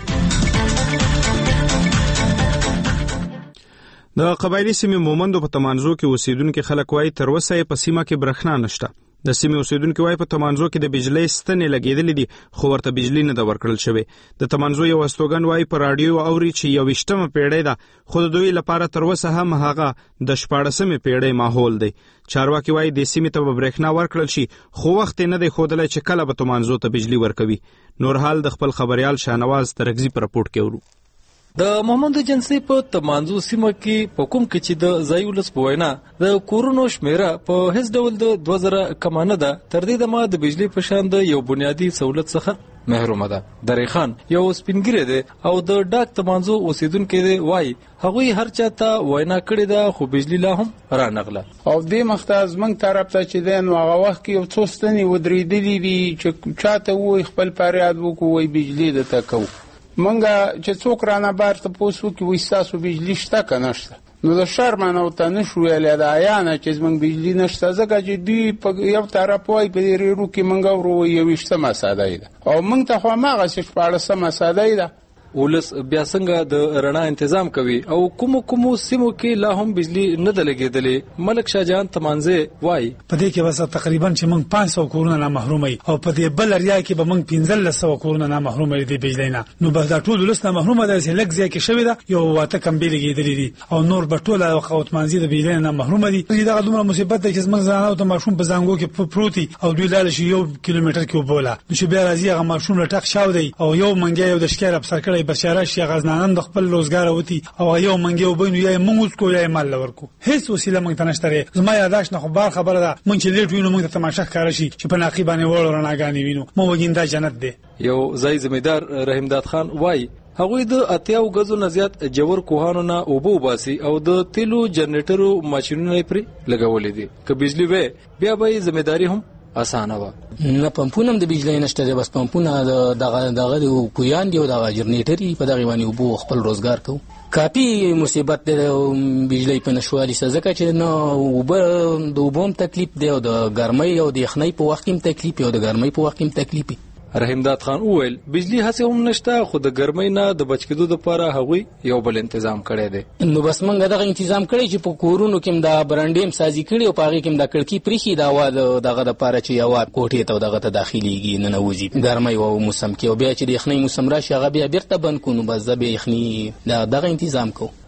د قبایلی سیمې مومندو په تمانزو کې اوسیدونکو خلک وایي تر اوسه په سیمه کې برېښنا نشته. د سیمې اوسیدونکو وایي په تمانزو کې د بجلی ستنې لګېدلې دي خو ورته بجلی نه ده ورکړل شوې. د تمانزو یو استوګن وایي په راډیو اوري چې یوویشتمه پیړۍ ده خو د دوی لپاره تر اوسه هم هغه د شپاړسمې پیړۍ ماحول دی. چارواکي وایي د سیمې ته به برېښنا ورکړل شي خو وخت یې نه دی ښودلی چې کله به تمانزو ته بجلی ورکوي. نور حال د خپل خبریال شاهنواز ترکزي په راپورټ کې ورو. د محمد جنسي په تمانزو سیمه کې په کوم کې چې د ځای ولس په وینا د کورونو شمیره په هیڅ ډول د دوه زره کمانه ده، تر دې دمه د بجلی په شان د یو بنیادی سہولت څخه محرومه ده. درې خان یو سپینګری دی او د ډاک تمانزو اوسیدونکو دی وای هغوی هر چاته وینا کړی ده خو بجلی لا هم را نغله. او دې مختاز موږ طرف ته چې دین هغه وخت کې یو څو ستنې ودرېدلې دي چې چاته وای خپل فریاد وکړو وای بجلی ده تکو منګه چې څوک رانه بار ته پوسو کې وای تاسو بجلی شته کنه شته نو د شرمن او تنشو ویل دا یانه چې موږ بجلی نشته ځکه چې دی په یو طرف وای په ریرو کې منګه ورو یو وشته مساده ده او موږ ته خو ماغه څه پاړسه مساده ده. ولس بیا څنګه د رڼا تنظیم کوي او کوم کوم سیمو کې لا هم بجلی نه دلګېدلې. ملک شاهجان تمانزه وای په دې کې وسه تقریبا چې موږ پنځه سوه کورونه نه محروم یو او په دې بل ریا کې به موږ پنځلس سوه کورونه نه محروم یو د بجلی نه. نو به دا ټول ولس نه محروم ده چې لږ ځای کې شوی ده یو واته کم به لګېدلې دي او نور به ټول وخت منځي د بجلی نه محروم دي. دا دومره مصیبت ده چې موږ ځان او ته ماشوم په زنګو کې پروتي او دوی لاله شي یو کیلومتر کې وبوله نو چې بیا راځي هغه ماشوم لټک شاو دی او یو منګي یو د شکر افسر کړي بشاره شي نن د خپل روزګار وتی او یو منګي وبینو یا موږ کو یا مال ورکو هیڅ وسیله موږ ته نشته. زما یاداش نه خو بار خبره ده موږ چې لیټ وینو موږ ته تماشا ښکار شي چې په ناقیبانه وړو رڼاګانی وینو مو وګیندا جنت دی. یو ځای زمیدار رحیمداد خان وای هغوی د اتیاو غزو نه زیات جوور کوهانو نه اوبو باسي او د تیلو جنریټرو ماشینونه پرې لګولې دي. که بجلی وې بیا به ځمېداري هم اسانه و. نه پمپونه د بجلی نشته دی، بس پمپونه دغه دغه د کویان دی او د جنریټري په دغه باندې وبو خپل روزګار کو. کافي مصیبت د بجلی په نشوالي ځکه چې نو وب د وبوم تکلیف دی او د ګرمۍ او د یخنۍ په وخت کې تکلیف او د ګرمۍ په وخت کې تکلیف. رحیمداد خان وویل بجلی هڅه هم نشته خو د ګرمۍ نه د بچ کېدو لپاره هغوی یو بل تنظیم کړی دی. نو بس موږ دغه تنظیم کړی چې په کورونو کې د برانډیم سازي کړي او په هغه کې د کړکۍ پریخي دا وا دغه د لپاره چې یو کوټې ته دغه ته داخليږي نه نوځي ګرمۍ او موسم کې او بیا چې د یخنۍ موسم راشي هغه بیا بیرته بند کو نو بس د یخنۍ دغه تنظیم کو.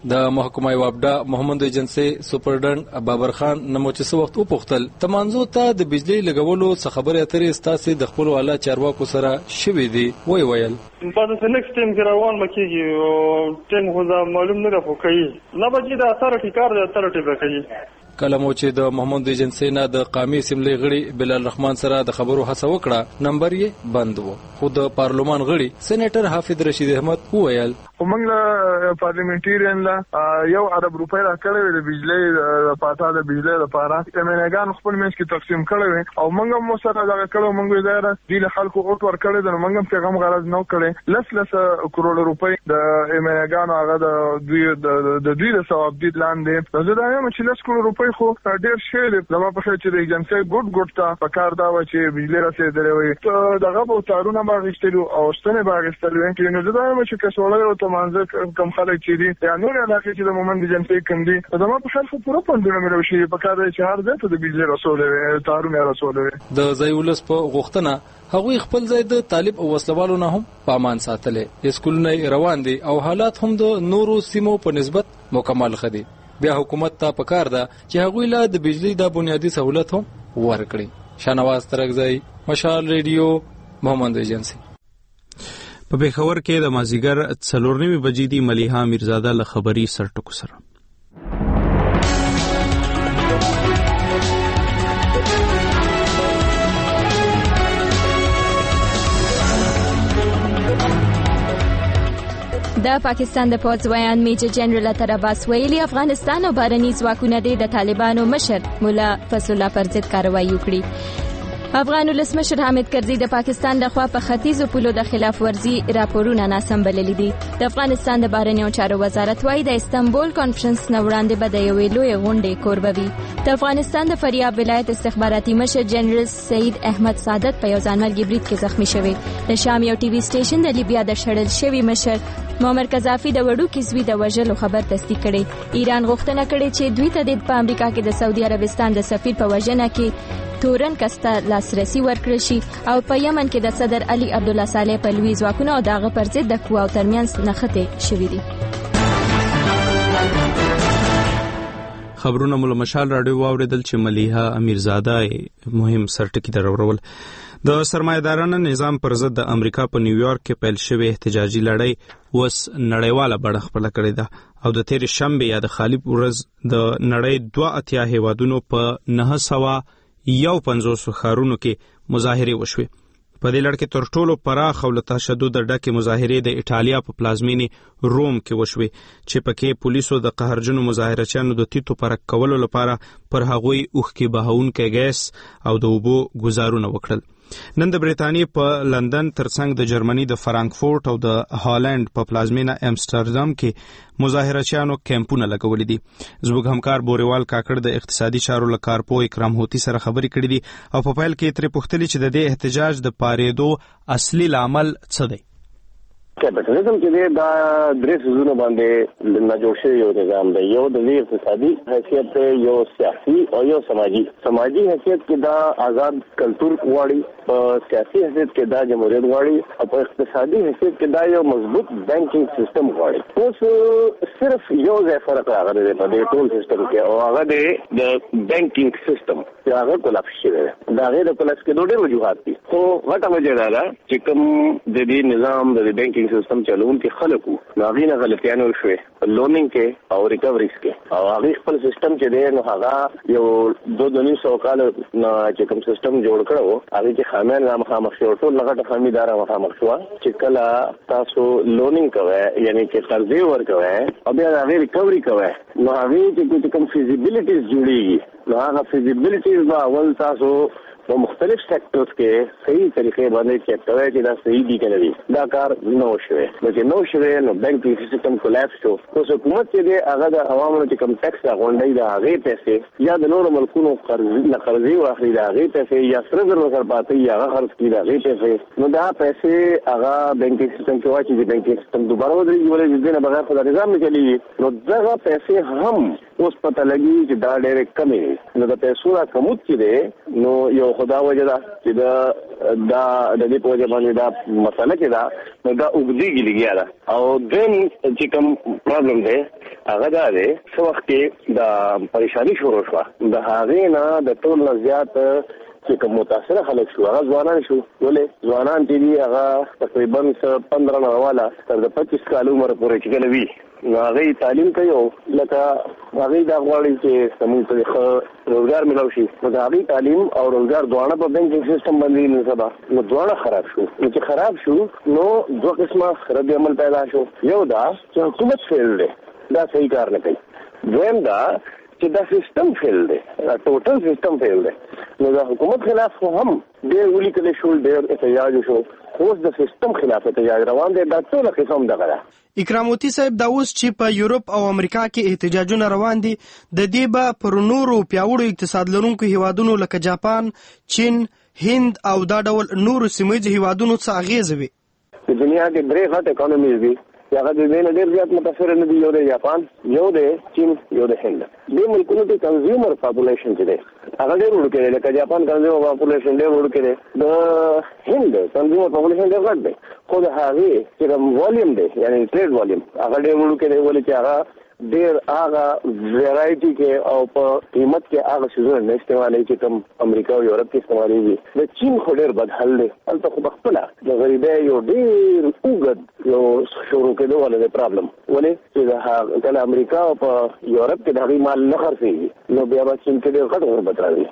د محکمه وابډا محمد ایجنسی سپرډنټ بابر خان نمو چې وخت وپوښتل تمانزو ته د بجلی لګولو څخه خبرې اترې ستاسو د خپل والا چارواکو سره شوې دي وای ویل بعد د نیکسټ ټیم کې روان مکیږي او ټیم خو دا معلوم نه ده خو کوي نه بچي دا اثر کار دی اثر ټی کوي کلمو چې د محمد ایجنسی نه د قومي اسمبلی غړي بلال رحمان سره د خبرو هڅه وکړه نمبر یې بند وو خو د پارلمان غړي سېنیټر حافظ رشید احمد وویل ومنګ له پارلیمنټریان لا یو ارب روپۍ راکړې د بجلی پاتا د بجلی لپاره امنګان خپل منځ کې تقسیم کړي او موږ مو سره دا کړو موږ دا د خلکو اوټ ور کړی د موږ پیغام غرض نو کړي لس لس کروڑ روپۍ د امنګان هغه د دوی د دوی د ثواب دي لاندې زه دا یم چې لس کروڑ روپۍ خو ډیر شی دی زما په خیر چې د ایجنسی ګډ ګډ تا په کار دا و چې بجلی رسېدلې وي ته دغه به تارونه باغستلو او ستنه باغستلو چې نو دا یم چې کسوړی او تمانځ کم خلک چې دي یا نور علاقې چې د مومن ایجنسی کوم دي زما په خیر خو پوره پندونه مې شي په کار چې هر ځای ته د بجلی رسولې تارونه رسولې د ځایولس په غوښتنه هغوی خپل ځای د طالب او وسلوالو نه هم پامان ساتلې اسکولونه روان دي او حالات هم د نورو سیمو په نسبت مکمل خدي بیا حکومت ته پکار ده چې هغوی له د بجلی د بنیادی سہولت هم ورکړي شانواز ترکزئی مشال ریډیو محمد ایجنسی په پیښور کې د مازیګر څلور نیمې بجې دی ملیحه میرزاده له خبري سرټکو سره د پاکستان د پوځ ویان میجر جنرال اتر عباس ویلي افغانستان او بهرني ځواکونه د طالبانو مشر مولا فضل الله پر ضد کاروایی وکړي افغان ولسمشر حامد کرزي د پاکستان لخوا په ختیځو پولو د خلاف ورزي راپورونه ناسم بللي دي د افغانستان د بهرنیو چارو وزارت وايي د استنبول کانفرنس نه وړاندې به د یوې لویې غونډې کوربه وي د افغانستان د فاریاب ولایت استخباراتي مشر جنرال سعید احمد سعادت په یو ځانمرګي برید کې زخمی شوی د شام یو ټي وي سټیشن د لیبیا د شړل شوی مشر معمر قذافي د وړوکي زوی د وژلو خبر تصدیق کړي ایران غوښتنه کړې چې دوی ته د امریکا کې د سعودي عربستان د سفیر په وژنه کې تورن کسته لاسرسي ورکړل شي او په یمن کې د صدر علي عبد الله صالح په لوی ځواکونه او دغه پر ضد د قواو ترمنځ نښتې شوې دي خبرونه مول مشال راډیو واوریدل چې ملیحه امیرزاده مهم سرټکی درورول د سرمایدارانه نظام پر ضد د امریکا په نیویارک کې پیل شوی احتجاجي لړۍ وس نړیواله بڼه خپله کړې ده او د تیر شنبه یا د خالب ورځ د نړۍ دوه اتیا هیوادونو په نه سوه یو پنځوس ښارونو کې مظاهرې وشوې په دې لړ کې تر ټولو پراخ او له تشدد ډکې مظاهرې د ایټالیا په پلازمینې روم کې وشوې چې پکې پولیسو د قهرجنو مظاهرچیانو د تیتو پرک کولو لپاره پر هغوی اوښکې بهونکی ګیس او د اوبو ګزارونه وکړل نن د بریتانیې په لندن ترڅنګ د جرمني د فرانکفورت او د هالند په پلازمینه امسټرډام کې مظاهرچیانو کیمپونه لګولې دي زموږ همکار بوریوال کاکړ د اقتصادي چارو له کارپو اکرام هوتی سره خبرې کړې دي او په پیل کې ترې پوښتلې چې د دې احتجاج د پارېدو اصلي لامل څه دی کیپټالیزم چې دا درې سيزونه باندې نه جوړ شوی یو نظام دی یو د اقتصادي حیثیت دی یو سیاسي او یو سماجی سماجی حیثیت کې دا آزاد کلچر غواړي په سیاسي حیثیت کې دا جمهوریت غواړي او په اقتصادي حیثیت کې دا یو مضبوط بانکینګ سیستم غواړي اوس صرف یو ځای فرق راغلی دی په دې ټول سیستم کې او هغه دی د بانکینګ سیستم چې هغه کولاپس شوی دی دا غیر کولاپس کې ډېر وجوهات دي خو غټه وجه دا ده چې کوم د دې نظام د بانکینګ سیستم چلون کې خلکو ناغي نه غلطیانو شوي لونینګ کې او ریکوریز کې او هغه خپل سیستم چې دی نو هغه یو دوه دني سو کال نه چې کوم سیستم جوړ کړو هغه چې خامیان را مخامخ شو ټول لغټه خامیدار مخامخ شو چې کله تاسو لونینګ کوئ یعنی چې قرضې ورکوئ او بیا هغه ریکوري کوئ نو هغه چې کوم فیزیبিলিټیز جوړیږي نو هغه فیزیبিলিټیز به اول تاسو په مختلف سیکټرز کې صحیح طریقې باندې چیک کوي چې دا صحیح دي کنه دي دا کار نو شوی نو چې نو شوی نو بانکینګ سیستم کولاپس شو اوس حکومت چې دی هغه د عوامو چې کم ټیکس غونډي دا هغه پیسې یا د نورو ملکونو قرض نه قرضې واخلي دا هغه پیسې یا سره زر سره پاتې یا هغه خرڅ کړي دا هغه پیسې نو دا پیسې هغه بانکینګ سیستم کې واچي چې بانکینګ سیستم دوباره ودرېږي ولې د دې نه بغیر په نظام نه چلیږي نو دا پیسې هم اوس پته لګي چې دا ډېر کم دي. نو د پیسو را کموت چې دی نو یو خدا وجه ده چې دا دا د دې په وجه باندې دا مسله کې دا نو دا وګړي لګیا ده. او دین چې کوم پرابلم دی هغه دا دی څو وخت کې دا پریشانی شروع شوه د هغې نه د ټول نه زیات چې کوم متاثره خلک شو هغه ځوانان شو. ولې ځوانان چې دي هغه تقریبا پندرہ نه والا تر د پچیس کال عمر پورې چې کله وي نو هغه تعلیم کوي او لکه هغه دا غواړي چې سمون ته ښه روزګار ملو شي. نو د هغه تعلیم او روزګار دواړه په بانکینګ سیستم باندې نه سبا نو دواړه خراب شو. نو چې خراب شو نو دوه قسمه رد عمل پیدا شو. یو دا چې حکومت فیل دی دا صحیح کار نه کوي. دویم دا چې دا سیستم فیل دی دا ټوټل سیستم فیل دی. نو د حکومت خلاف هم ډېر ولیکل شو ډېر احتجاج شو خو د سیستم خلاف احتجاج روان دی. دا ټول قسم دغه ده. اکراموتی صاحب دا اوس چې په یورپ او امریکا کې احتجاجونه روان دي د دې به پر نورو پیاوړو اقتصاد لرونکو هیوادونو لکه جاپان، چین، هند او دا ډول نورو سیمه‌ییزو هیوادونو څه اغیزه وي؟ په دنیا کې درې غټ اکانومیز دي هغه د دې نه ډېر زیات متاثر نه دي. یو د جاپان، یو د چین، یو د هند. دې ملکونو کې کنزیومر پاپولیشن چې دی هغه ډېر وړوکی دی. لکه جاپان کنزیومر پاپولیشن ډېر وړوکی دی. د هند کنزیومر پاپولیشن ډېر غټ دی خو د هغې چې کوم والیوم دی یعنې ټریډ والیوم هغه ډېر وړوکی دی. ولې چې هغه ډېر هغه ویرایټي کې او په قیمت کې هغه څیزونه نه استعمالوي چې کوم امریکا او یورپ کې استعمالېږي. د چین خو ډېر بد حل دی. هلته خو پخپله د غریبۍ یو ډېر اوږد یو شروع کېدو والا دی پرابلم. ولې چې د هغه کله امریکا او په یورپ کې د هغې مال نه خرڅېږي نو بیا به چین کې ډېر غټ غربت راځي.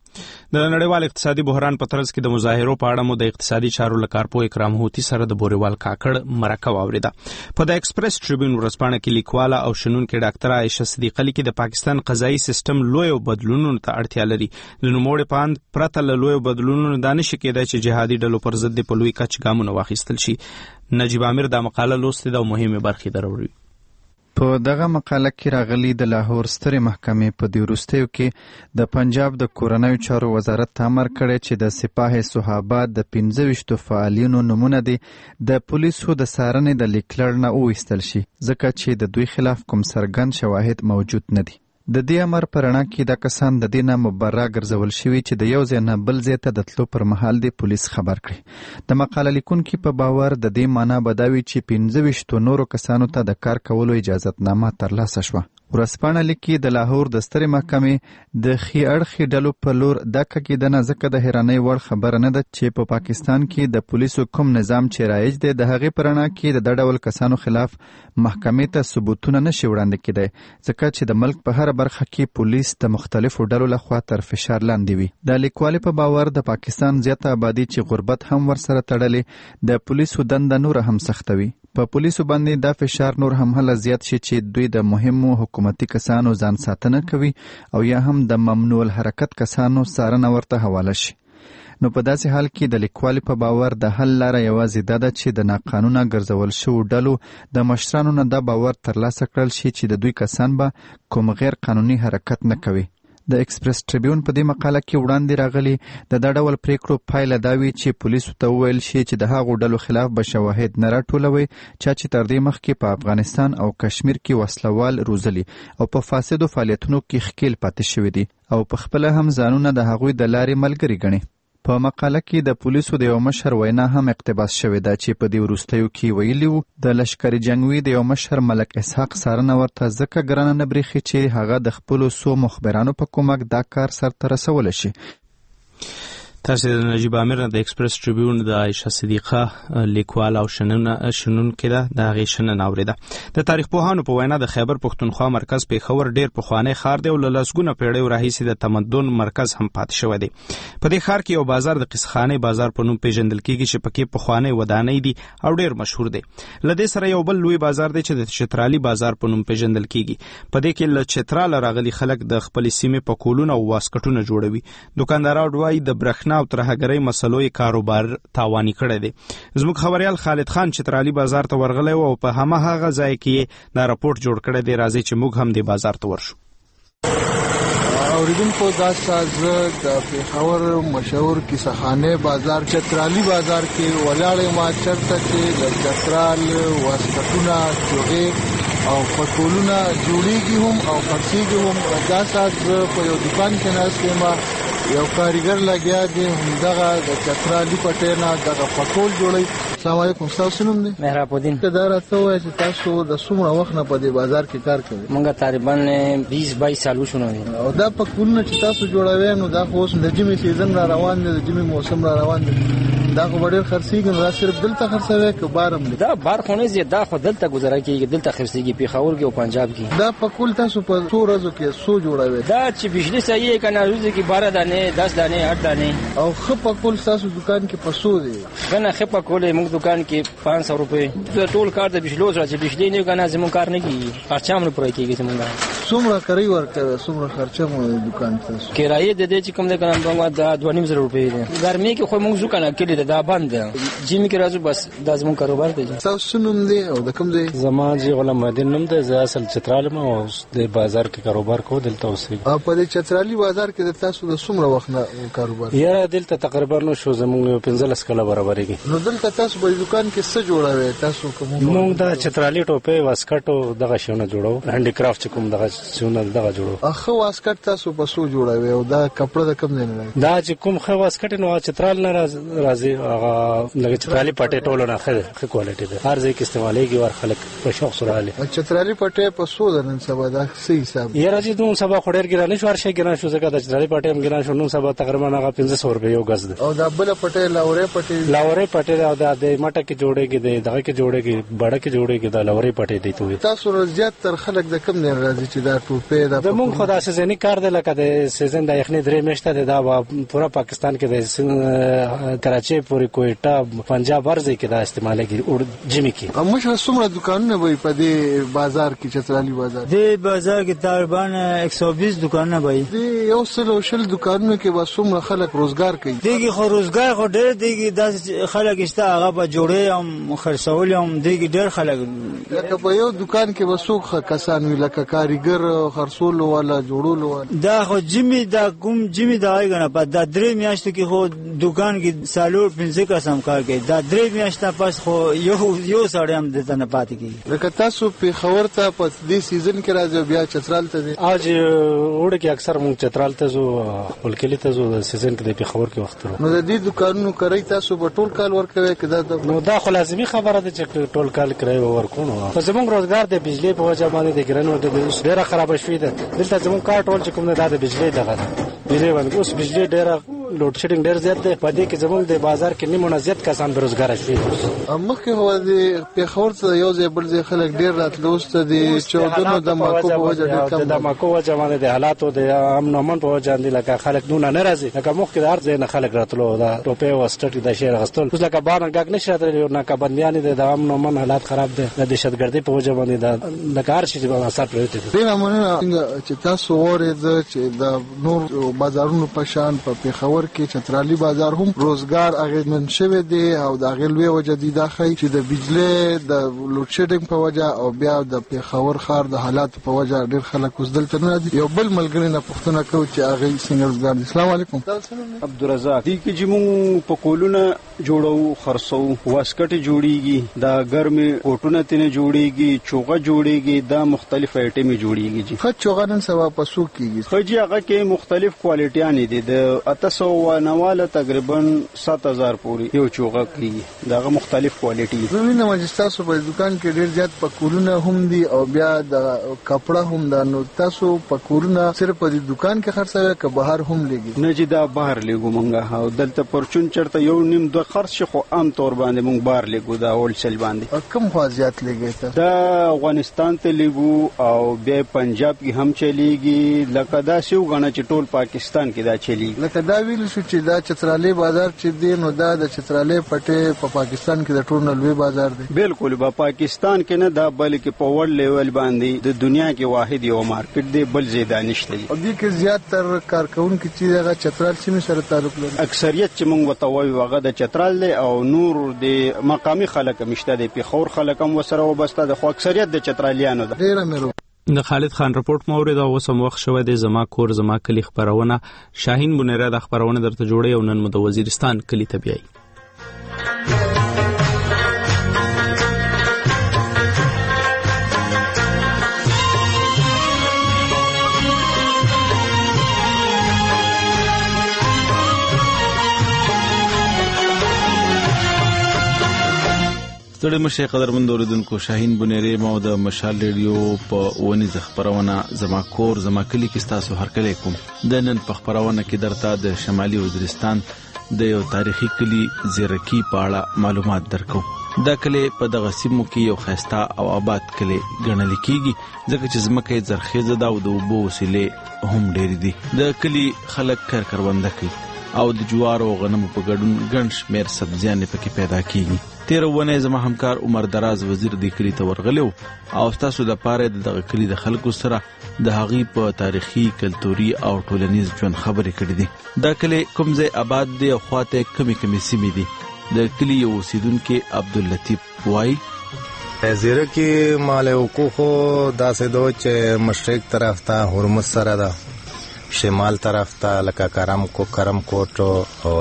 د نړیوال اقتصادي بحران په ترڅ کې د مظاهرو په اړه مو د اقتصادي چارو له کارپوه اکرام هوتي سره د بوريوال کاکړ مرکه واوریده. په د ایکسپریس ټریبیون ورځپاڼه کې لیکواله او شنونکې ډاکټر عائشه صدیقه لیکي د پاکستان قضایي سیستم لوی بدلونونو ته اړتیا لري. د نوموړي پاند پرته له لوی بدلونونو دا نشي کېدای چې جهادي ډلو پر ضد په لوی کچ ګامونه واخیستل شي. نجیب امیر دا مقاله لوستې ده او مهمه برخې دروړي. په دغه مقاله کې راغلي د لاهور سترې محکمې په دې وروستیو کې د پنجاب د کورنیو چارو وزارت ته امر کړی چې د سپاه صحابه د پنځه ویشتو فعالینو نومونه دي د پولیسو د څارنې د لیکلړ نه وویستل شي ځکه چې د دوی خلاف کوم څرګند شواهد موجود نه دي. د دې امر په رڼا کې دا کسان د دې نه مبرا ګرځول شوي چې د یو ځای نه بل ځای ته د تلو پر مهال د پولیس خبر کړي. د مقاله لیکونکي په باور د دې معنا به دا وي چې پنځه ویشتو نورو کسانو ته د کار کولو اجازتنامه ترلاسه شوه. ورځپاڼه لیکي د لاهور د سترې محکمې د ښي اړخي ډلو په لور دا کږېدنه ځکه د حیرانۍ وړ خبره نه ده چې په پاکستان کې د پولیسو کوم نظام چې رایج دی د هغې په رڼا کې د دا ډول کسانو خلاف محکمې ته ثبوتونه نشي وړاندې کېدی ځکه چې د ملک په هره برخه کې پولیس د مختلفو ډلو لخوا تر فشار لاندې وي. د لیکوالې په باور د پاکستان زیاته آبادي چې غربت هم ورسره تړلې د پولیسو دنده نور هم سختوي. په پولیسو باندې دا فشار نور هم هله زیات شي چې دوی د مهمو حکومتي کسانو ځان ساتنه کوي او یا هم د ممنوع الحرکت کسانو څارنه ورته حواله شي. نو په داسې حال کې د لیکوالې په باور د حل لاره یوازې دا ده چې د ناقانونه ګرځول شوو ډلو د مشرانو نه دا باور ترلاسه کړل شي چې د دوی کسان به کوم غیر قانوني حرکت نه کوي. د ایکسپریس ټریبیون په دې مقاله کې وړاندې راغلي د دا ډول پریکړو پایله دا وي چې پولیسو ته وویل شي چې د هغو ډلو خلاف به شواهد نه راټولوي چا چې تر دې مخکې په افغانستان او کشمیر کې وسلوال روزلي او په فاسدو فعالیتونو کې ښکیل پاتې شوي دي او په خپله هم ځانونه د هغوی د لارې ملګري ګڼي. په مقاله کې د پولیسو د یو مشر وینا هم اقتباس شوې ده چې په دې وروستیو کې ویلي وو د لشکري جنګوي د یو مشر ملک اسحاق څارنه ورته ځکه ګرانه نه برېښي چې هغه د خپلو څو مخبرانو په کومک دا کار سرته رسولی شي. تاسو د نجیب امیر د ایکسپریس ټریبیون د عائشه صدیقه لیکوال او شننه شنونکې ده د هغې شننه اورېده. د تاریخ پوهانو په وینا د خیبر پښتونخوا مرکز پېښور ډېر پخوانی ښار دی او له لسګونه پیړیو راهیسې د تمدن مرکز هم پاتې شوی دی. په دې ښار کې یو بازار د قیسخانې بازار په نوم پیژندل کېږي چې پکې پخوانی ودانۍ دي او ډېر مشهور دی. له دې سره یو بل لوی بازار دی چې د چترالي بازار په نوم پیژندل کېږي. په دې کې له چتراله راغلي خلک د خپلې سیمې پکولونه او واسکټونه جوړوي. دوکانداران وایي د برېښنا او ترهګرۍ مسلو یې کاروبار تاواني کړی دی. زموږ خبریال خالد خان چترالي بازار ته ورغلی و او په هماغه ځای کې دا راپورټ جوړ کړی دی. راځئ چې موږ هم دې بازار ته ورشو. اوریدونکو دا سازه د پېښور مشهور کیسهخانه بازار چترالي بازار کې ولاړې ما چرته چې د چترال واسکټونه جوړې او پټولونه جوړیږي هم او خرڅیږي هم. دا سات په یو دکان کې ناست ما یو کاریګر لګیا دی همدغه د چترالي پټې نه دغه پټول جوړي. السلام علیکم، تاسو نوم دی؟ مهراب الدین. دا راته وایي چې تاسو د څومره وخت نه په دې بازار کې کار کوئ؟ مونږ تقریبا بیس بایس سال وشو دي. او دا پټولونه چې تاسو جوړوي نو دا خو اوس د جمی سیزن را روان دی، د جمی موسم را روان دی، دا خو ډېر خرڅیږي. نو دا صرف دلته خرڅوي که بارم دی؟ دا بار خو نه زی، دا خو دلته گزاره کیږي، دلته خرڅیږي پیښور کې او پنجاب کې. دا پټول تاسو په څو ورځو کې څو جوړوي؟ دا چې بجلی صحیح کنه روز کې بارہ دانه دس دانه آٹھ دانه. او خپ پټول تاسو دکان کې پسو دی؟ کنه خپ پټول موږ دکان کې پانچ سو روپے. ټول کار د بجلی سره چې بجلی نه کنه زموږ کار نه کیږي، خرچام نه پوره کیږي زموږ. څومره کوي ورکوي، څومره خرچه مو دکان تاسو؟ کرایه د دې چې کوم ده کنه موږ د دوه نیم زره روپے دي. ګرمي کې خو موږ ځو کنه کلی دا بند ده، جمی کې راځو بس د زموږ کاروبار دی. تاسو نوم دی او د کوم دی؟ زما جی غلام الدین نوم دی، زه اصل چترال ما او د بازار کې کاروبار کوم دلته اوسې. او په دې چترالي بازار کې د تاسو د څومره وخت نه کاروبار؟ یاره دلته تقریبا نو شو زموږ پنځلس کاله برابرېږي. نو دلته تاسو په دکان کې څه جوړوي تاسو کوم؟ موږ د چترالي ټوپې واسکټ او دغه شونه جوړو، هاندي کرافټ کوم دغه شونه دغه جوړو. اخو واسکټ تاسو په څو جوړوي او دا کپڑا د کوم نه راځي؟ دا چې کوم خو واسکټ نو چترال نه راځي، هغه لکه چترالي پټې ټولو نه ښه کوالټي ده، هر ځای کې استعمالېږي ور خلک په شوق سره علي. چترالي پټې په څو درن سبا دا صحیح حساب یې راځي. دوه سبا خډیر ګرانه شو، هر شي ګرانه شو، ځکه د چترالي پټې هم ګرانه شو. نو سبا تقریبا هغه پنځه سو روپے یو غز ده. او دا بل پټې لاورې پټې لاورې پټې او د مټه کې جوړېږي، د دغه کې جوړېږي، بڑه کې جوړېږي، د لاورې پټې دی ته. تاسو زیات تر خلک د کم نه راځي چې دا ټوپې دا د مونږ خدا سيزني کار دی، لکه د سيزن د یخني درې میاشتې د پورا پاکستان کې د کراچي پورې کوئټه پنجاب ورځي کې دا استعمالېږي او جمی کې. همشه څومره دکانونه وي په دې بازار کې، چترالي بازار؟ دې بازار کې تقریبا یک سو بیس دکانونه وي. دې یو سل شل دکانونو کې به څومره خلک روزګار کوي؟ دغه خو روزګار خو ډېر دیږي، د خلک استه هغه په جوړې هم خرڅول هم دیږي ډېر خلک. لکه په یو دکان کې وسوق کسان وي، لکه کاریګر، خرڅول والا، جوړول والا. دا خو جمی دا کوم جمی دا غنه په د درې میاشتو کې خو دکان کې سالور پنځه قسم کار کوي. دا درې میاشتې پس خو یو یو سړی هم دته نه پاتې کیږي. لکه تاسو په خبر ته په دې سیزن کې راځي بیا چترال ته دي؟ اج وړ کې اکثر مونږ چترال ته زو ول کلی ته زو سیزن کې په خبر کې وخت. نو د دې دکانونو کوي تاسو په ټول کال ورکوي کدا؟ نو دا خو لازمي خبره ده چې ټول کال کوي ورکونو. په زموږ روزګار د بجلی په وجه باندې د ګرانو د ډیره خراب شوې ده. دلته زموږ کار ټول چې کوم نه د بجلی دغه بجلی باندې اوس بجلی ډیره لوډ شیډینګ ډیر زیات ده. په دې کې زموږ د بازار کې نیمه زیات کسان بیروزګار شوي. مخکې هو د پیښور څخه یو ځای بل ځای خلک ډیر راتلوسته دي چودنو د ماکو په وجه ډیر کم د ماکو وجه باندې د حالاتو د امن امن په وجه باندې لکه خلک دونه نه راځي. لکه مخکې د هر ځای نه خلک راتلو دا ټوپې او سټټ د شهر غستل. اوس لکه بار غاګ نشه راتللی نه کا بنديان دي د امن امن حالات خراب دي د دهشتګردي په وجه باندې دا لکه هر شي په اثر پروت دي. ډیر مننه چې تاسو اورید چې د نور بازارونو په شان په پیښور کې چترالي بازار هم روزګار اغیزمن شوی دی او د غلوی وجه دي دا خی چې د بجلی د لوډ شیډینګ په وجه او بیا د پیښور خار د حالات په وجه ډیر خلک اوس دلته نه دي. یو بل ملګری نه پوښتنه کوي چې هغه څنګه روزګار دي. السلام علیکم. عبدالرزاق دی کې چې مونږ په کولونه جوړو، خرڅو، واسکټ جوړیږي، دا ګرمه کوټونه تنه جوړیږي، چوغه جوړیږي، دا مختلف ایټمې جوړیږي. جی خط چوغه نن سبا پسو کیږي. خجی هغه کې مختلف کوالټیان دي، د اته سو نواله تقریبا سات هزار پوری یو چوغه کیږي، داغه مختلف کوالټي. زمينه مجستاسو په دکان کې ډیر زیات پکولونه هم دي او بیا د کپڑا هم دا. نو تاسو پکولونه صرف په دکان کې خرڅوي که بهر هم لګي؟ نه جی دا بهر لګو مونږه او دلته پرچون چرته یو نیم دوه خرڅ خو عام طور باندې مونږ بهر لګو دا هول سیل باندې. کم خو زیات لګي ته؟ دا افغانستان ته لګو او بیا پنجاب کې هم چلیږي، لکه دا شو غنه چې ټول پاکستان کې دا چلیږي. لکه دا ویل شو چې دا چترالي بازار چې دی نو دا د چترالي پټه په پاکستان کې د ټول لوی بازار دی. بالکل په پاکستان کې نه دا بلکې په ورلد لیول باندې د دنیا کې واحد یو مارکیټ دی، بل زیاده نشته. او دې کې زیات تر کارکونکو چې دغه چترال سیمه سره تعلق لري. اکثریت چې موږ وتوي هغه د چترال دی او نور د مقامی خلک مشته دی، په خور خلک هم وسره وبسته د خو اکثریت د چترالیانو ده. ډیره مېرو د خالد خان رپورت مورید او سم وخت شوه د زما کور زما کلی خبرونه. شاهین بنیره د خبرونه درته جوړي او نن مو د وزیرستان کلی طبيعي. ستړي مشه قدرمند اوریدونکو، شاهین بنيري مو د مشال ریډیو په ونی خبرونه زما کور زما کلی کې تاسو هر کله کوم د نن په خبرونه کې درته د شمالي وزیرستان د یو تاریخي کلی زیرکی په اړه معلومات درکو. دا کلی په دغه سیمو کې یو خسته او آباد کلی ګڼل کیږي ځکه چې زمکه زرخیزه ده او د اوبو وسیلې هم ډېر دي. د کلی خلک کار کروندګي کوي او د جوار او غنمو په ګډون ګڼ شمېر سبزیانې پکې پیدا کیږي. تیر ونه زما همکار عمر دراز وزیر د کلی ته ورغلو او تاسو د پاره د کلی د خلکو سره د هغې په تاریخي، کلتوري او ټولنیز ژوند خبرې کړې دي. دا کلی کوم ځای آباد دی او خواته کمی کمی سیمې دي. د کلی یو اوسیدونکي عبداللطیف وایي زیرکی مال حقوقو داسې دو چې مشرق طرف ته هرمز سره ده، شمال طرف ته لکه کرم کو کرم کوټ او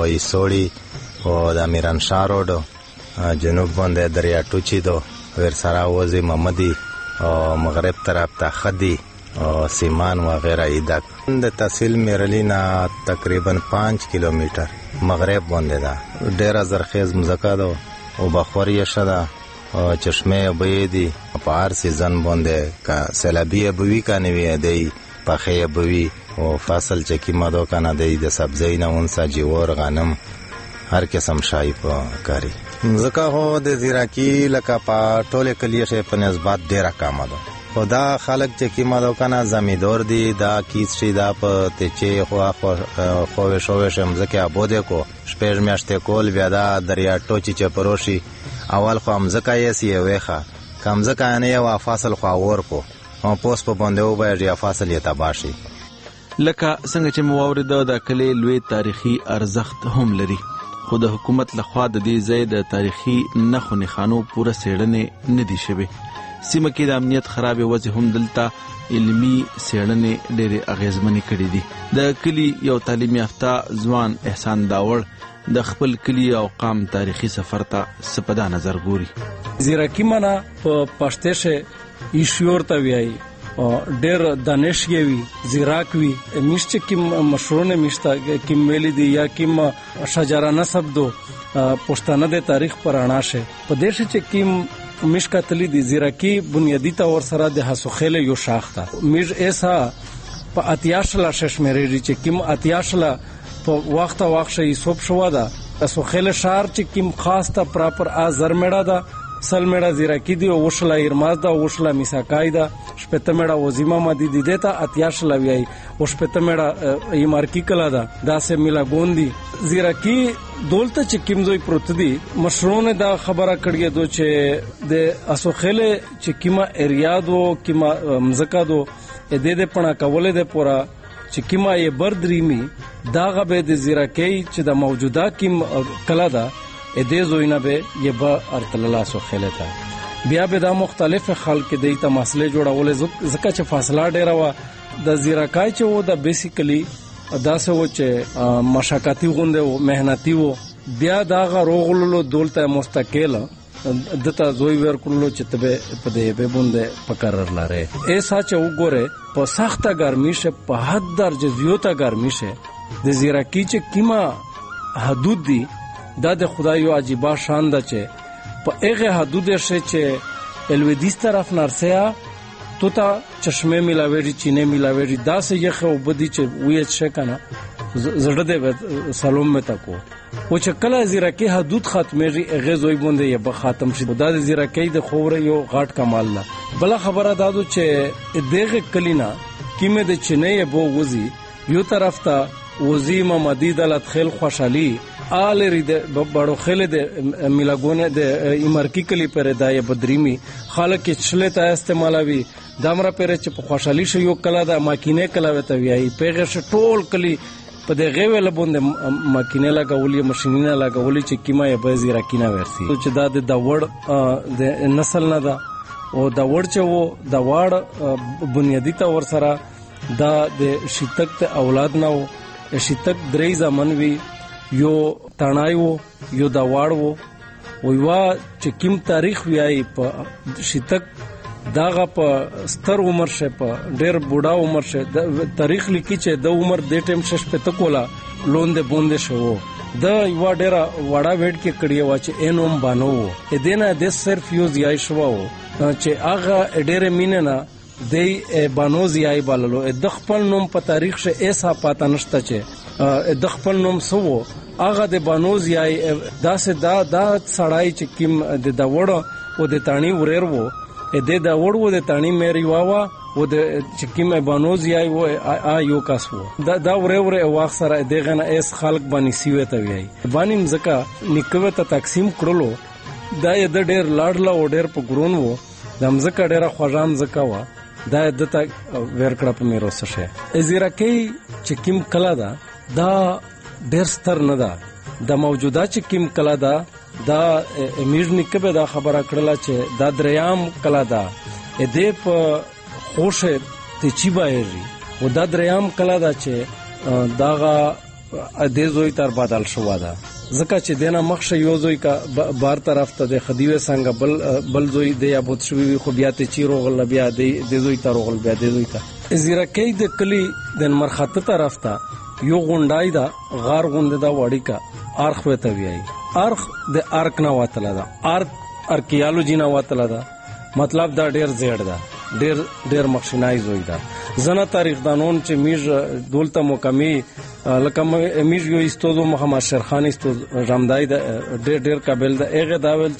ایسوړي او د میران شاه روډ، جنوب باندې دریا ټوچی دو، ورسره وزي محمدي او مغرب طرف ته خدي او سیمان وغیرہ. ایدک د تحصیل میرلینا تقریبا پانچ کیلومتر مغرب باندې ده. ډیره زرخیز مزکا ده او بخوري شده او چشمه بيدي په هر سیزن باندې کا سیلابي بوي کنه وي دی پخې بوي او فصل چې کیما دو کنه دی د سبزی نه اونسا جوار غنم هر قسم شای په کاری. ځکه هو د زیراکی لکه په ټوله کلیه شه په نسبت ډیره کم ده. خدا خلک چې کیما دو کنه زمیدور دي دا کیس شي دا په تچې خو خو شوې شم ځکه ابوده کو شپږ میاشتې کول بیا دا دریا ټوچی چې پروشي اول خو هم ځکه یې سی وېخه کم ځکه نه یو فاصل خو اور کو او پوس په باندې و به یا فاصل یې تباشي. لکه څنګه چې موارد د کلی لوی تاریخي ارزښت هم لري، خو د حکومت لخوا د دې ځای د تاریخي نښو نښانو پوره څېړنې نه دي شوې. سیمه کې د امنیت خرابې وضع هم دلته علمي څېړنې ډېرې اغېزمنې کړې دي. د کلي یو تعلیم یافته ځوان احسان داوړ د خپل کلی او قام تاریخي سفر ته سپدا نظر ګوري. زیرکی منا په پښتو شه ایشور ته ویایي او ډېر دانش یې وي زیراک وي میشته کې مشرونه میشته کې ملي دي یا کې شجرانه سبدو پښتانه د تاریخ پرانا شه په دیش چې کې مشکا تلی دي زیراکی بنیادی تور سره د حسوخله یو شاخته میج ایسا په اتیاشلا ششمری چې کې اتیاشلا په وخت وخت شي صوب شو ده حسوخله شهر چې کې خاص ته پراپر ازر میړه ده سل میړه زیراکی دی او وشلا ایرماز دا وشلا میساکای دا شپته میړه وزیما مدی دی دیتا اتیاش لویای او شپته میړه ایمارکی کلا دا داسه میلا ګوندی زیراکی دولت چې کیمزوی پروت دی مشرونه دا خبره کړی دو چې د اسوخله چې کیما اریادو کیما مزکا دو ا دې دې پنا کوله دې پورا چې کیما یې بردریمی دا غبه د زیراکی چې د موجوده کیم کلا دا ا دې زوینه به یې به ارتللا سو خلتا بیا به دا مختلف خلک د ته مسله جوړول زکه چې فاصله ډیره و د زیراکای چې و د بیسیکلی دا سه و چې مشاکاتی غونډه او مهنتی و بیا دا غروغلو دولت مستقل دته زوی ور کولو چې تبه په دې به بوند پکرر لاره ایسا چې وګوره په سخته ګرمي شه په حد درجه زیاته ګرمي شه د زیراکی چې کیما حدود دي دا د خدای یو عجیبه شان ده چې په هغه حدود شه چې الودیس طرف نرسیا تو تا چشمه ملاوي چینه ملاوي دا سه یخ او بدی چې وې شه کنه زړه دې سلام متا کو او چې کله زیراکی حدود ختمېږي هغه زوی باندې یې به ختم شي. دا د زیراکی د خوره یو غاټ کمال نه بل خبره دادو چې دغه کلینا کیمه د چینه بو وزي یو طرف ته وزي محمدي دلت خل خوشالي آل ری د بڑو خله د میلاګونه د ایمارکی کلی پر دای بدریمی خلک چله ته استعمالوي دمره پر چې په خوشحالي شو یو کلا د ماکینه کلا وته ویای پیغه ټول کلی په دغه ویل باندې ماکینه لګولې ماشینینه لګولې چې کیما یې به زیرا کینا ورسي چې دا د وړ د نسل نه دا او د وړ چې وو د وړ بنیادی ته ور سره دا د شتک ته اولاد نه وو شتک درې زمن وی یو تڼایو یو دا واړو ویوا چې کوم تاریخ ویای په شتک داغه په ستر عمر شه په ډېر بوډا عمر شه تاریخ لیکي چې د عمر د ټیم شش په تکولا لوند بوند شو د یو ډیره وړه ویډ کې کړی و چې انوم بانو ا دینه د صرف یو زیای شو چې هغه ډیره میننه د بانو زیای باللو د خپل نوم په تاریخ شه ایسا پاته نشته چې د خپل نوم سو هغه د بانو زیای داسې دا دا سړای چې کیم د دا وړو او د تانی وریر وو د دا وړو د تانی مېری واوا و د چکیم بانوز یای و ا یو کاس وو دا دا ورې ورې واخ سره دغه نه اس خلق باندې سیوه ته وی باندې مزکا نکوه ته تقسیم کړلو دا د ډېر لاړلا او ډېر په ګرون وو د مزکا ډېر خوږام زکا وا دا د ته ورکړه په میرو سره ازیرا کې چکیم کلا دا دا ډېر ستر نه دا د موجوده چکیم کلا دا دا امیر نکبه دا خبره کړله چې دا دریام کلا دا دې په خوشه ته چی بایری و دا دریام کلا دا چې داغه د زوی تر بدل شو دا زکه چې دینه مخشه یو زوی کا بار طرف ته د خدیوه څنګه بل بل زوی د یا بوت شوی خو بیا ته چیرو غل بیا د زوی تر غل بیا د زوی ته زیرا کې د کلی د مرخته طرف ته یو غونډای دا غار غوند دا وړی کا ارخ وته وی ارخ د ارک نه واتله دا ارک ارکیالوجی نه واتله دا مطلب دا ډیر زیړ دا ډیر ډیر مخشنای زوی دا زنه تاریخ دانون چې میج دولته مکمي لکه میج یو استودو محمد شرخان استو رمدای دا ډیر ډیر قابل دا هغه دا ویل